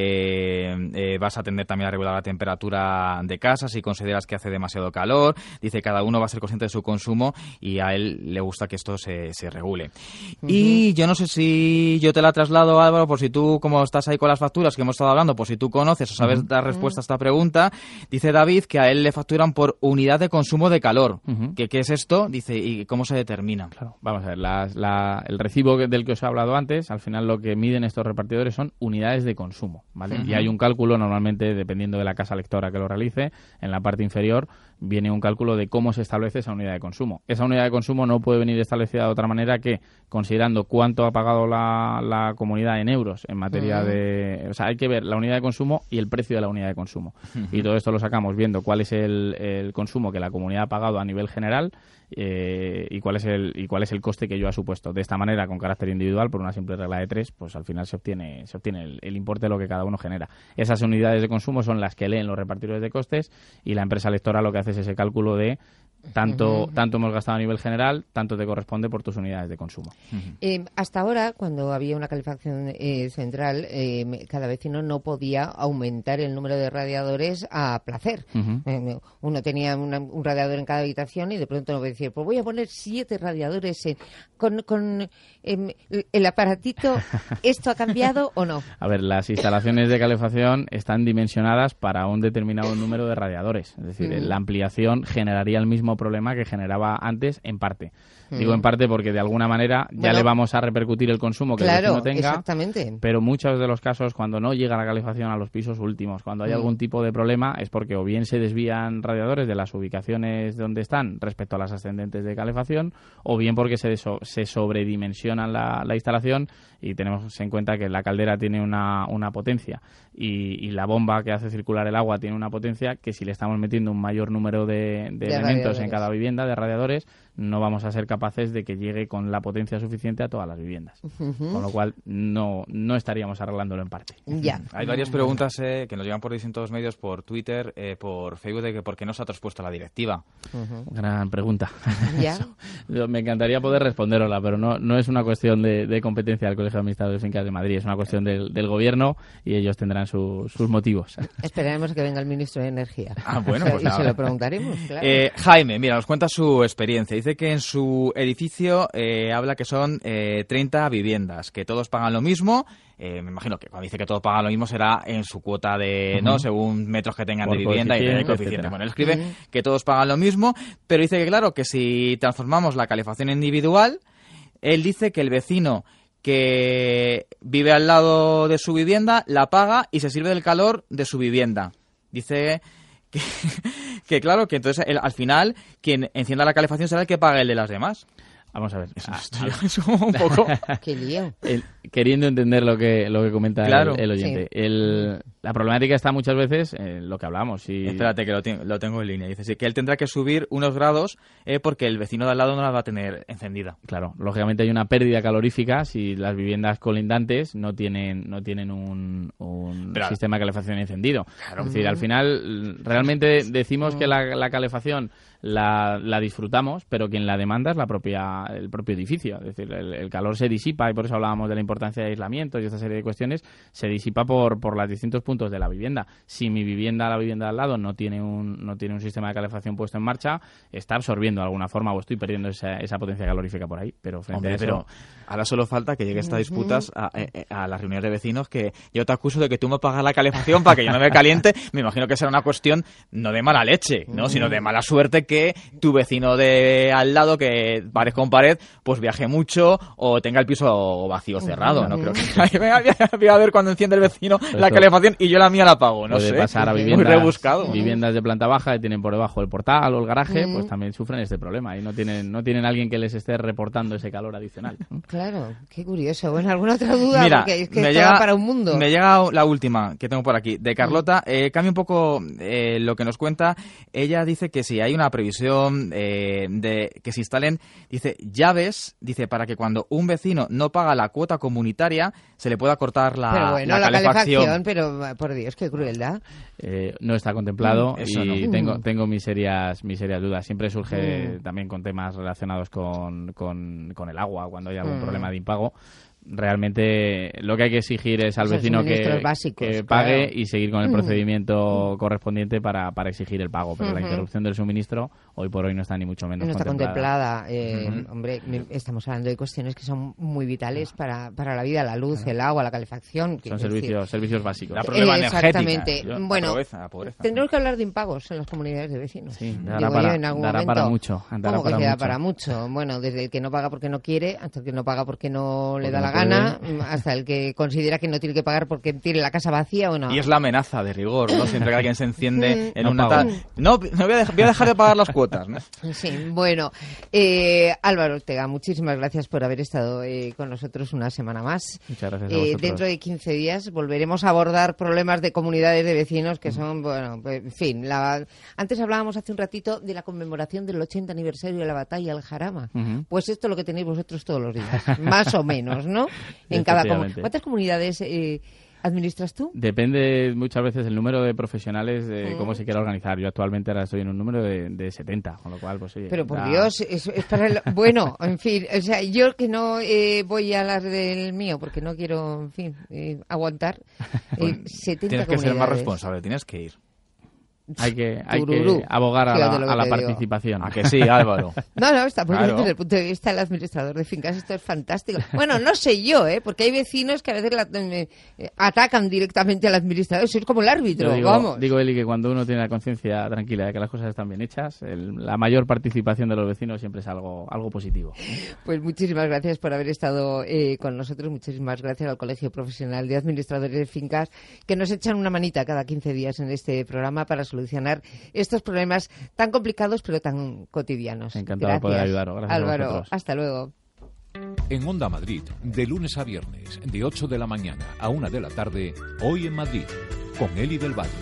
eh, eh, vas a tender también a regular la temperatura de casa si consideras que hace demasiado calor. Dice que cada uno va a ser consciente de su consumo y a él le gusta que esto se, se regule. Uh-huh. Y yo no sé si yo te la traslado, Álvaro, por si tú, como estás ahí con las facturas que hemos estado hablando, por si tú conoces o sabes uh-huh. dar respuesta a esta pregunta. Dice David que a él le facturan por unidad de consumo de calor. Uh-huh. ¿Qué, ¿Qué es esto? Dice, ¿y cómo se determina? Claro, vamos a ver, la, la, el recibo del que os he hablado antes, al final lo que miden estos repartidores son unidades de consumo, ¿vale? Uh-huh. Y hay un cálculo, normalmente, dependiendo de la casa lectora que lo realice, en la parte inferior viene un cálculo de cómo se establece esa unidad de consumo. Esa unidad de consumo no puede venir establecida de otra manera que considerando cuánto ha pagado la, la comunidad en euros en materia uh-huh. de... O sea, hay que ver la unidad de consumo y el precio de la unidad de consumo. Uh-huh. Y todo esto lo sacamos viendo cuál es el, el consumo que la comunidad ha pagado a nivel general eh, y cuál es el y cuál es el coste que ello ha supuesto. De esta manera, con carácter individual, por una simple regla de tres, pues al final se obtiene se obtiene el, el importe de lo que cada uno genera. Esas unidades de consumo son las que leen los repartidores de costes y la empresa lectora lo que hace es ese cálculo de tanto, uh-huh. tanto hemos gastado a nivel general, tanto te corresponde por tus unidades de consumo. Uh-huh. Eh, hasta ahora, cuando había una calefacción eh, central, eh, cada vecino no podía aumentar el número de radiadores a placer. Uh-huh. Eh, uno tenía una, un radiador en cada habitación y de pronto no podía decir, pues voy a poner siete radiadores en, con, con eh, el aparatito. ¿Esto ha cambiado o no? A ver, las instalaciones de calefacción están dimensionadas para un determinado número de radiadores. Es decir, uh-huh. la ampliación generaría el mismo problema que generaba antes en parte. Mm. Digo en parte porque de alguna manera ya bueno, le vamos a repercutir el consumo que claro, el vecino tenga. Exactamente. Pero muchos de los casos cuando no llega la calefacción a los pisos últimos, cuando hay mm. algún tipo de problema es porque o bien se desvían radiadores de las ubicaciones donde están respecto a las ascendentes de calefacción o bien porque se, so- se sobredimensiona la, la instalación y tenemos en cuenta que la caldera tiene una, una potencia y, y la bomba que hace circular el agua tiene una potencia que si le estamos metiendo un mayor número de, de, de elementos en cada vivienda, de radiadores, no vamos a ser capaces de que llegue con la potencia suficiente a todas las viviendas. Uh-huh. Con lo cual, no, no estaríamos arreglándolo en parte. Ya. Hay varias preguntas eh, que nos llegan por distintos medios, por Twitter, eh, por Facebook, de que por qué no se ha traspuesto la directiva. Uh-huh. Gran pregunta. ¿Ya? Me encantaría poder responderla, pero no, no es una cuestión de, de competencia del Colegio de Administradores de Fincas de Madrid, es una cuestión del, del Gobierno y ellos tendrán su, sus motivos. Esperaremos que venga el Ministro de Energía. Ah, bueno, pues y nada. se lo preguntaremos, claro. Eh, Jaime, mira, nos cuenta su experiencia. Dice que en su edificio eh, habla que son eh, treinta viviendas, que todos pagan lo mismo. Eh, me imagino que cuando dice que todos pagan lo mismo será en su cuota de, uh-huh. ¿no? Según metros que tengan por de vivienda y de coeficiente. Bueno, él escribe uh-huh. que todos pagan lo mismo, pero dice que claro, que si transformamos la calefacción individual, él dice que el vecino que vive al lado de su vivienda la paga y se sirve del calor de su vivienda. Dice que, que claro, que entonces el, al final quien encienda la calefacción será el que pague el de las demás. Vamos a ver. Eso es un poco... Qué lío. El, queriendo entender lo que lo que comenta claro, el, el oyente. Sí. El, la problemática está muchas veces en lo que hablamos. Y... Espérate, que lo, te, lo tengo en línea. Dice sí, que él tendrá que subir unos grados eh, porque el vecino de al lado no la va a tener encendida. Claro, lógicamente hay una pérdida calorífica si las viviendas colindantes no tienen no tienen un, un Pero, sistema de calefacción encendido. Claro. Es decir, al final realmente decimos que la, la calefacción la, la disfrutamos, pero quien la demanda es la propia el propio edificio. Es decir, el, el calor se disipa, y por eso hablábamos de la importancia de aislamientos y esta serie de cuestiones, se disipa por, por los distintos puntos de la vivienda. Si mi vivienda, la vivienda de al lado, no tiene un no tiene un sistema de calefacción puesto en marcha, está absorbiendo de alguna forma o estoy perdiendo esa, esa potencia calorífica por ahí. Pero frente Hombre, a eso... pero ahora solo falta que llegue esta disputas a, a, a las reuniones de vecinos, que yo te acuso de que tú me pagas la calefacción para que yo no me caliente. Me imagino que será una cuestión no de mala leche, ¿no? Sino de mala suerte que tu vecino de al lado, que pared con pared, pues viaje mucho o tenga el piso vacío cerrado. No creo que voy a ver cuando enciende el vecino Pero la calefacción y yo la mía la pago. No puede sé. pasar a Muy viviendas, rebuscado. viviendas de planta baja que tienen por debajo el portal o el garaje, Mm. pues también sufren este problema y no tienen no tienen alguien que les esté reportando ese calor adicional. Claro, qué curioso. Bueno, ¿alguna otra duda? Mira, Porque es que me esto llega, va para un mundo. me llega la última que tengo por aquí, de Carlota. Eh, cambia un poco eh, lo que nos cuenta. Ella dice que si hay una previsión eh, de que se instalen, dice, llaves, dice, para que cuando un vecino no paga la cuota comunitaria, se le pueda cortar la, pero bueno, la la calefacción. calefacción, pero por Dios, qué crueldad. Eh, no está contemplado Mm, eso y no. tengo tengo mis serias mis serias dudas. Siempre surge Mm. también con temas relacionados con, con, con el agua, cuando hay algún Mm. problema de impago. Realmente lo que hay que exigir es al Son vecino que, suministros básicos, que pague claro. y seguir con el Mm. procedimiento correspondiente para, para exigir el pago. Pero la Ujú. interrupción del suministro hoy por hoy no está ni mucho menos No está contemplada. contemplada. Eh, Ujú. Hombre, me- estamos hablando de cuestiones que son muy vitales para, para la vida, la luz, el agua, la calefacción. Son es servicios decir, servicios básicos. La problema Eh, energética. exactamente. Yo- la Bueno, pobreza, la pobreza. tendremos que hablar de impagos en las comunidades de vecinos. Sí, Digo dará yo, para, en algún dará momento. para mucho. Dará ¿Cómo que para queda mucho. para mucho? Bueno, desde el que no paga porque no quiere, hasta el que no paga porque no le Porque da no la puede. gana, hasta el que considera que no tiene que pagar porque tiene la casa vacía o no. Y es la amenaza de rigor, ¿no? Siempre que alguien se enciende en No una pago. tal... No, no voy, a dej- voy a dejar de pagar las cuotas, ¿no? Sí, bueno, eh, Álvaro Ortega, muchísimas gracias por haber estado eh, con nosotros una semana más. Muchas gracias a Eh, vosotros. dentro de quince días volveremos a abordar problemas de comunidades de vecinos que son, bueno, pues, en fin. La... Antes hablábamos hace un ratito de la conmemoración del ochenta aniversario de la batalla del Jarama. Ujú. Pues esto es lo que tenéis vosotros todos los días, más o menos, ¿no? En cada comu- Efectivamente. ¿Cuántas comunidades eh, administras tú? Depende muchas veces el número de profesionales de Mm. cómo se quiera organizar. Yo actualmente ahora estoy en un número de, de setenta, con lo cual, pues oye, Pero por da- Dios, es, es para el... Bueno, en fin, o sea, yo que no eh, voy a hablar del mío porque no quiero, en fin, eh, aguantar. Eh, setenta Tienes que ser más comunidades. responsable, tienes que ir. Hay que, hay Tururú. que abogar a Fíjate la, lo que a la te digo. participación. ¿A que sí, Álvaro? No, no, está muy bien Claro. desde el punto de vista del administrador de fincas, esto es fantástico. Bueno, no sé yo, ¿eh? Porque hay vecinos que a veces la- eh, eh, atacan directamente al administrador, eso es como el árbitro, Yo digo, vamos. digo, Eli, que cuando uno tiene la conciencia tranquila de que las cosas están bien hechas, el- la mayor participación de los vecinos siempre es algo, algo positivo. Pues muchísimas gracias por haber estado eh, con nosotros, muchísimas gracias al Colegio Profesional de Administradores de Fincas, que nos echan una manita cada quince días en este programa para solucionar estos problemas tan complicados pero tan cotidianos. Encantado de Gracias, poder ayudaros. Gracias a Álvaro, vosotros. hasta luego. En Onda Madrid, de lunes a viernes, de ocho de la mañana a una de la tarde, Hoy en Madrid, con Eli del Valle.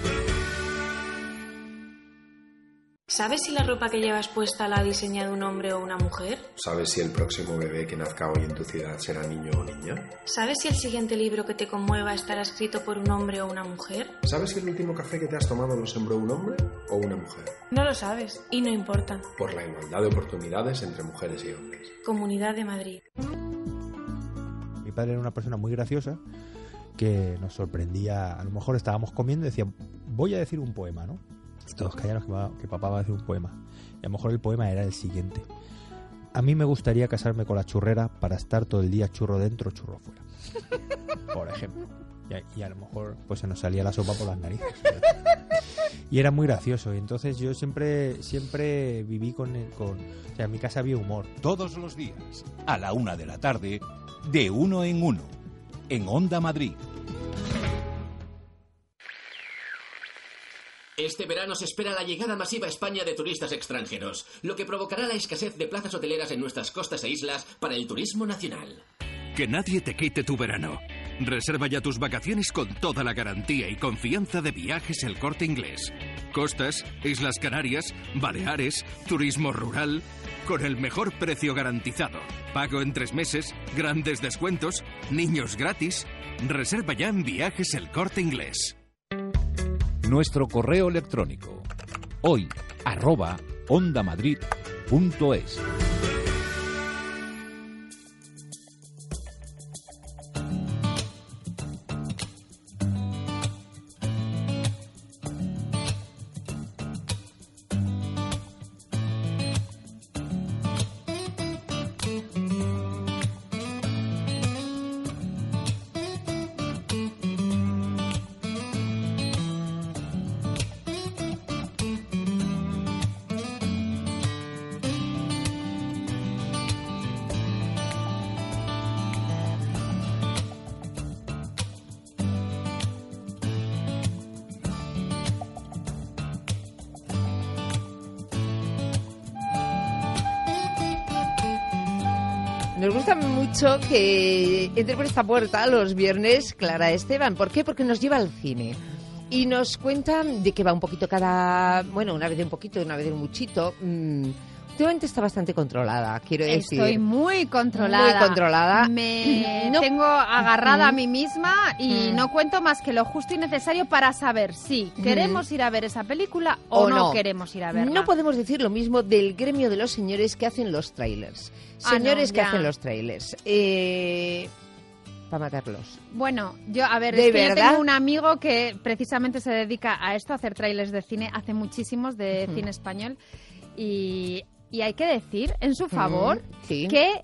¿Sabes si la ropa que llevas puesta la ha diseñado un hombre o una mujer? ¿Sabes si el próximo bebé que nazca hoy en tu ciudad será niño o niña? ¿Sabes si el siguiente libro que te conmueva estará escrito por un hombre o una mujer? ¿Sabes si el último café que te has tomado lo sembró un hombre o una mujer? No lo sabes y no importa. Por la igualdad de oportunidades entre mujeres y hombres. Comunidad de Madrid. Mi padre era una persona muy graciosa que nos sorprendía. A lo mejor estábamos comiendo y decía, voy a decir un poema, ¿no? Y todos callaron que, va- que papá va a decir un poema. Y a lo mejor el poema era el siguiente. A mí me gustaría casarme con la churrera para estar todo el día churro dentro, churro fuera. Por ejemplo. Y a, y a lo mejor pues se nos salía la sopa por las narices. Y era muy gracioso. Y entonces yo siempre siempre viví con, el- con... O sea, en mi casa había humor. Todos los días, a la una de la tarde, de uno en uno, en Onda Madrid. Este verano se espera la llegada masiva a España de turistas extranjeros, lo que provocará la escasez de plazas hoteleras en nuestras costas e islas para el turismo nacional. Que nadie te quite tu verano. Reserva ya tus vacaciones con toda la garantía y confianza de Viajes El Corte Inglés. Costas, Islas Canarias, Baleares, turismo rural, con el mejor precio garantizado. Pago en tres meses, grandes descuentos, niños gratis. Reserva ya en Viajes El Corte Inglés. Nuestro correo electrónico hoy arroba ondamadrid punto es. Nos gusta mucho que entre por esta puerta los viernes Clara Esteban. ¿Por qué? Porque nos lleva al cine. Y nos cuenta de que va un poquito cada... Bueno, una vez de un poquito, una vez de un muchito. Mm, últimamente está bastante controlada, quiero decir. Estoy muy controlada. Muy controlada. Me no. tengo agarrada Mm. a mí misma y Mm. no cuento más que lo justo y necesario para saber si queremos ir a ver esa película o, O no, no. queremos ir a verla. No podemos decir lo mismo del gremio de los señores que hacen los trailers. Ah, Señores no, que ya. hacen los trailers. Eh, para matarlos. Bueno, yo, a ver, ¿De es que yo verdad? tengo un amigo que precisamente se dedica a esto, a hacer trailers de cine, hace muchísimos de Ujú. cine español y, y hay que decir en su favor Mm, sí. que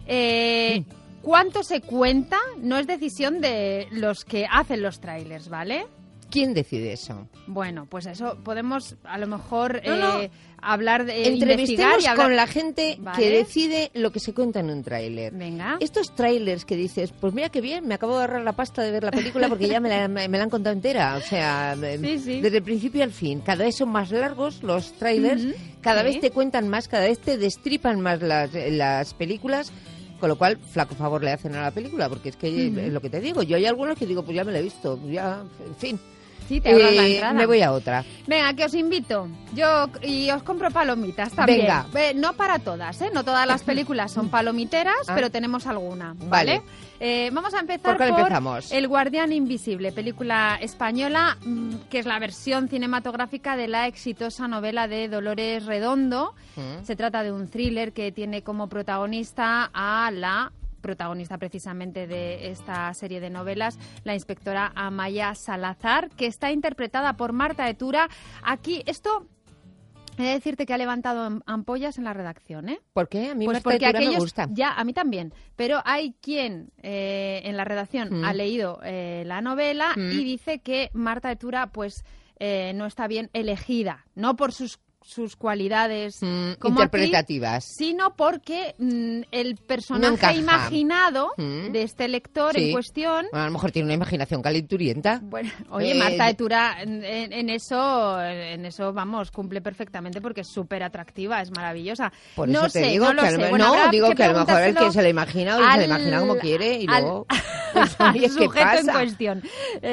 eh, cuánto se cuenta no es decisión de los que hacen los trailers, ¿vale? ¿Quién decide eso? Bueno, pues eso podemos a lo mejor No, no. eh, hablar de investigar Entrevistemos y hablar... con la gente ¿Vale? que decide lo que se cuenta en un tráiler. Venga. Estos trailers que dices, pues mira qué bien, me acabo de ahorrar la pasta de ver la película porque ya me la, me la han contado entera. O sea, Sí, sí. desde el principio al fin. Cada vez son más largos los trailers, Ujú, cada sí. vez te cuentan más, cada vez te destripan más las, las películas. Con lo cual, flaco favor le hacen a la película, porque es que Ujú. es lo que te digo. Yo hay algunos que digo, pues ya me la he visto, ya, en fin. Sí, te ahorras la Eh, entrada. me voy a otra. Venga, que os invito. Yo y os compro palomitas también. Venga. Eh, no para todas, ¿eh? No todas las películas son palomiteras, Ah. pero tenemos alguna, ¿vale? Vale. Eh, vamos a empezar ¿Por cuál por empezamos? El Guardián Invisible, película española, mm, que es la versión cinematográfica de la exitosa novela de Dolores Redondo. Mm. Se trata de un thriller que tiene como protagonista a la protagonista precisamente de esta serie de novelas, la inspectora Amaya Salazar, que está interpretada por Marta Etura. Aquí, esto, he de decirte que ha levantado am- ampollas en la redacción, ¿eh? ¿Por qué? A mí Pues Marta porque Etura me aquellos, gusta. ya, a mí también, pero hay quien eh, en la redacción Mm. ha leído eh, la novela Mm. y dice que Marta Etura, pues, eh, no está bien elegida, no por sus sus cualidades Mm, como interpretativas. actriz, sino porque mm, el personaje encaja. imaginado Mm. de este lector Sí. en cuestión. A lo mejor tiene una imaginación calenturienta. Bueno, oye, Eh, Marta Etura en, en- en eso, en eso, vamos, cumple perfectamente porque es súper atractiva, es maravillosa. Por no eso te sé, digo no lo que a sé. lo, me- Bueno, no, habrá digo que, a lo mejor el que preguntárselo se lo ha imaginado y se lo imagina como quiere y al- luego... pues, oye, ¿qué sujeto en pasa? cuestión.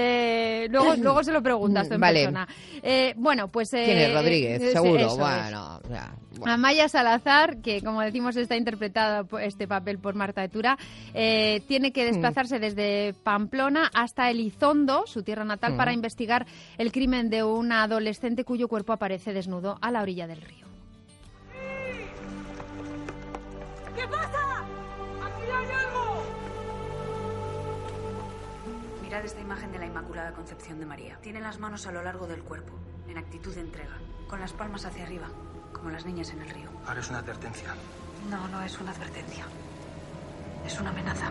Eh, luego, luego se lo preguntas tú en Vale. persona. Eh, bueno, pues... Eh, ¿Quién es Rodríguez? eh, Seguro. eso es. Bueno, ya, bueno. Amaya Salazar, que como decimos está interpretada por este papel por Marta Etura, eh, tiene que desplazarse desde Pamplona hasta Elizondo, su tierra natal, Mm. para investigar el crimen de una adolescente cuyo cuerpo aparece desnudo a la orilla del río. ¿Qué pasa? ¡Aquí hay algo! Mirad esta imagen de la Inmaculada Concepción de María. Tiene las manos a lo largo del cuerpo, en actitud de entrega, con las palmas hacia arriba, como las niñas en el río. Ahora es una advertencia. No, no es una advertencia. Es una amenaza.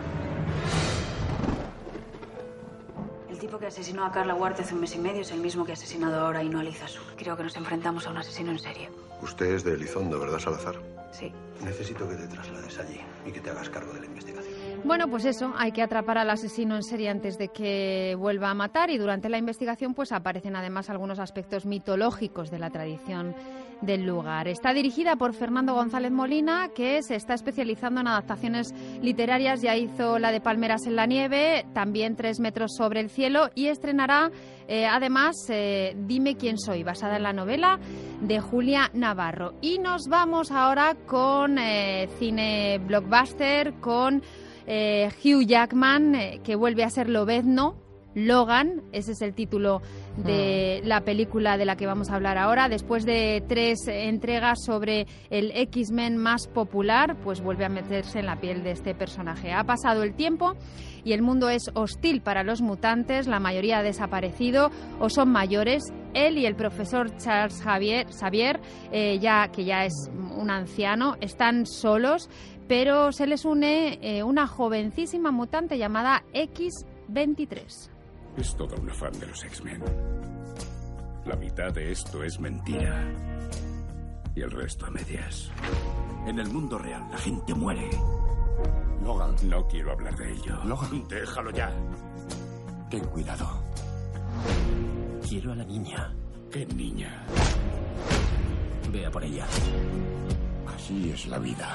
El tipo que asesinó a Carla Huarte hace un mes y medio es el mismo que ha asesinado ahora a Ainhoa Lizasu. Creo que nos enfrentamos a un asesino en serie. Usted es de Elizondo, ¿verdad, Salazar? Sí. Necesito que te traslades allí y que te hagas cargo de la investigación. Bueno, pues eso, hay que atrapar al asesino en serie antes de que vuelva a matar, y durante la investigación pues aparecen además algunos aspectos mitológicos de la tradición del lugar. Está dirigida por Fernando González Molina, que se está especializando en adaptaciones literarias. Ya hizo la de Palmeras en la nieve, también Tres metros sobre el cielo, y estrenará eh, además eh, Dime quién soy, basada en la novela de Julia Navarro. Y nos vamos ahora con eh, cine blockbuster, con Eh, Hugh Jackman, eh, que vuelve a ser Lobezno, Logan, ese es el título de la película de la que vamos a hablar ahora. Después de tres entregas sobre el X-Men más popular, pues vuelve a meterse en la piel de este personaje. Ha pasado el tiempo y el mundo es hostil para los mutantes, la mayoría ha desaparecido o son mayores. Él y el profesor Charles Xavier, Xavier eh, ya, que ya es un anciano, están solos, pero se les une eh, una jovencísima mutante llamada X veintitrés. Es todo un afán de los X-Men. La mitad de esto es mentira. Y el resto a medias. En el mundo real la gente muere. Logan. No quiero hablar de ello. Logan. Déjalo ya. Ten cuidado. Quiero a la niña. ¿Qué niña? Vea por ella. Así es la vida.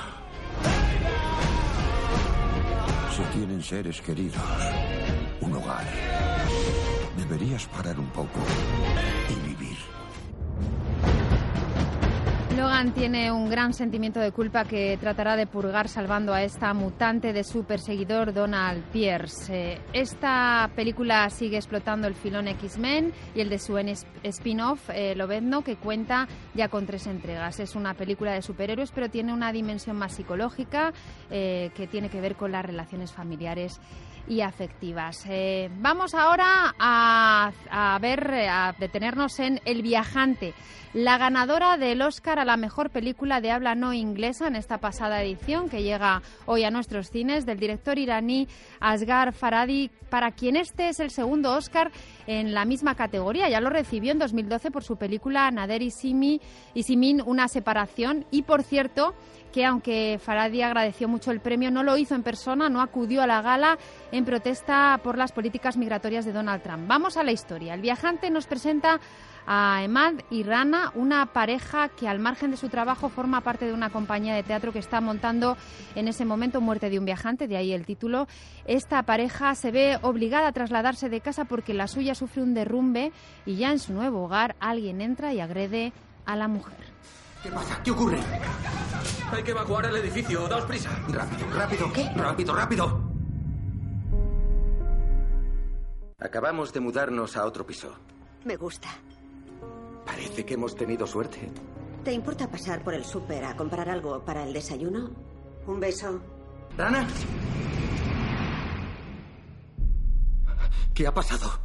Se tienen seres queridos, un hogar. Deberías parar un poco y vivir. Logan tiene un gran sentimiento de culpa que tratará de purgar salvando a esta mutante de su perseguidor Donald Pierce. Eh, esta película sigue explotando el filón X-Men y el de su spin-off, eh, Lobezno, que cuenta ya con tres entregas. Es una película de superhéroes, pero tiene una dimensión más psicológica eh, que tiene que ver con las relaciones familiares y afectivas. Eh, vamos ahora a, a ver, a detenernos en El viajante, la ganadora del Oscar a la mejor película de habla no inglesa en esta pasada edición, que llega hoy a nuestros cines, del director iraní Asghar Farhadi, para quien este es el segundo Oscar en la misma categoría. Ya lo recibió en dos mil doce por su película Nader y Simi, y Simin, una separación. Y por cierto, que aunque Farhadi agradeció mucho el premio, no lo hizo en persona, no acudió a la gala en protesta por las políticas migratorias de Donald Trump. Vamos a la historia. El viajante nos presenta a Emad y Rana, una pareja que al margen de su trabajo forma parte de una compañía de teatro que está montando en ese momento Muerte de un viajante, de ahí el título. Esta pareja se ve obligada a trasladarse de casa porque la suya sufre un derrumbe y ya en su nuevo hogar alguien entra y agrede a la mujer. ¿Qué pasa? ¿Qué ocurre? Hay que evacuar el edificio, daos prisa. Rápido, rápido. ¿Qué? Rápido, rápido. Acabamos de mudarnos a otro piso. Me gusta. Parece que hemos tenido suerte. ¿Te importa pasar por el súper a comprar algo para el desayuno? Un beso. ¿Rana? ¿Qué ha pasado?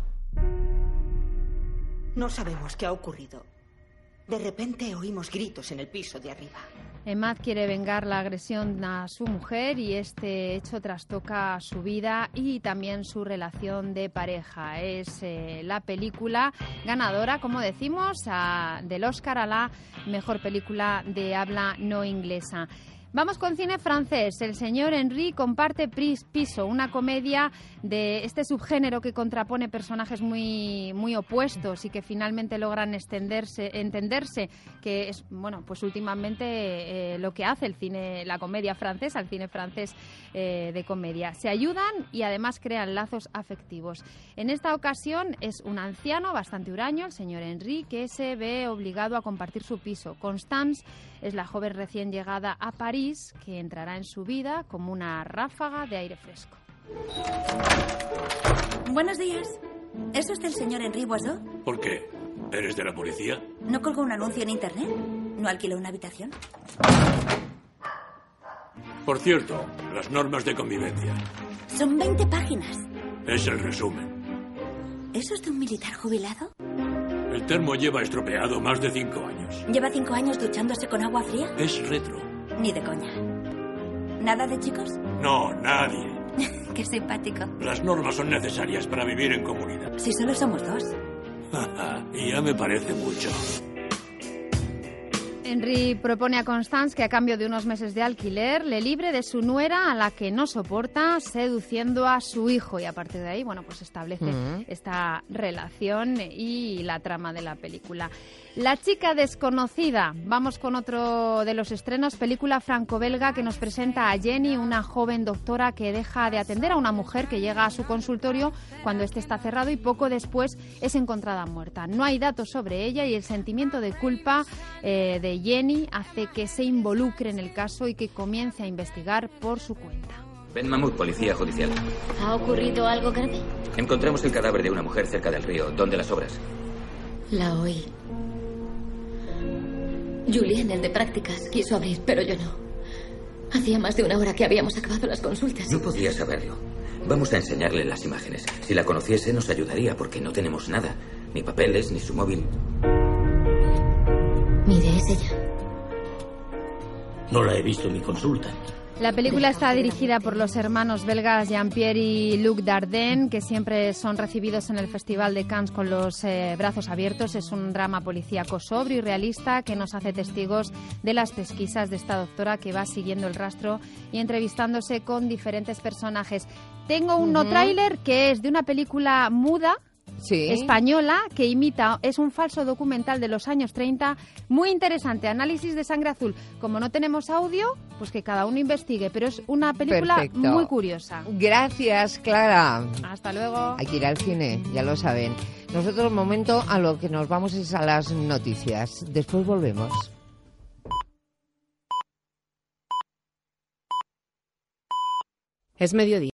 No sabemos qué ha ocurrido. De repente oímos gritos en el piso de arriba. Emad quiere vengar la agresión a su mujer y este hecho trastoca su vida y también su relación de pareja. Es eh, la película ganadora, como decimos, a, del Oscar a la mejor película de habla no inglesa. Vamos con cine francés. El señor Henry comparte piso, una comedia de este subgénero que contrapone personajes muy muy opuestos y que finalmente logran extenderse, entenderse, que es, bueno, pues últimamente eh, lo que hace el cine, la comedia francesa, el cine francés eh, de comedia. Se ayudan y además crean lazos afectivos. En esta ocasión es un anciano bastante huraño, el señor Henry, que se ve obligado a compartir su piso. Constance es la joven recién llegada a París que entrará en su vida como una ráfaga de aire fresco. Buenos días. ¿Es usted el señor Henry Boisseau? ¿Por qué? ¿Eres de la policía? ¿No colgó un anuncio en internet? ¿No alquiló una habitación? Por cierto, las normas de convivencia. Son veinte páginas. Es el resumen. ¿Es usted un militar jubilado? El termo lleva estropeado más de cinco años. ¿Lleva cinco años duchándose con agua fría? Es retro. Ni de coña. ¿Nada de chicos? No, nadie. Qué simpático. Las normas son necesarias para vivir en comunidad. Si solo somos dos. Y ya me parece mucho. Henry propone a Constance que a cambio de unos meses de alquiler le libre de su nuera a la que no soporta, seduciendo a su hijo, y a partir de ahí, bueno, pues establece uh-huh. esta relación y la trama de la película. La chica desconocida. Vamos con otro de los estrenos, película franco-belga que nos presenta a Jenny, una joven doctora que deja de atender a una mujer que llega a su consultorio cuando éste está cerrado y poco después es encontrada muerta. No hay datos sobre ella y el sentimiento de culpa eh, de Jenny hace que se involucre en el caso y que comience a investigar por su cuenta. Ben Mahmoud, policía judicial. ¿Ha ocurrido algo grave? Encontramos el cadáver de una mujer cerca del río. ¿Dónde las obras? La oí. Julien, el de prácticas, quiso abrir, pero yo no. Hacía más de una hora que habíamos acabado las consultas. No podía saberlo. Vamos a enseñarle las imágenes. Si la conociese, nos ayudaría, porque no tenemos nada. Ni papeles, ni su móvil. Mire, es ella. No la he visto en mi consulta. La película está dirigida por los hermanos belgas Jean-Pierre y Luc Dardenne, que siempre son recibidos en el Festival de Cannes con los eh, brazos abiertos. Es un drama policíaco sobrio y realista que nos hace testigos de las pesquisas de esta doctora que va siguiendo el rastro y entrevistándose con diferentes personajes. Tengo un uh-huh. no tráiler que es de una película muda, sí. española, que imita, es un falso documental de los años treinta, muy interesante, análisis de sangre azul. Como no tenemos audio, pues que cada uno investigue, pero es una película Perfecto. muy curiosa. Gracias, Clara. Hasta luego. Hay que ir al cine, ya lo saben. Nosotros, momento, a lo que nos vamos es a las noticias. Después volvemos. Es mediodía.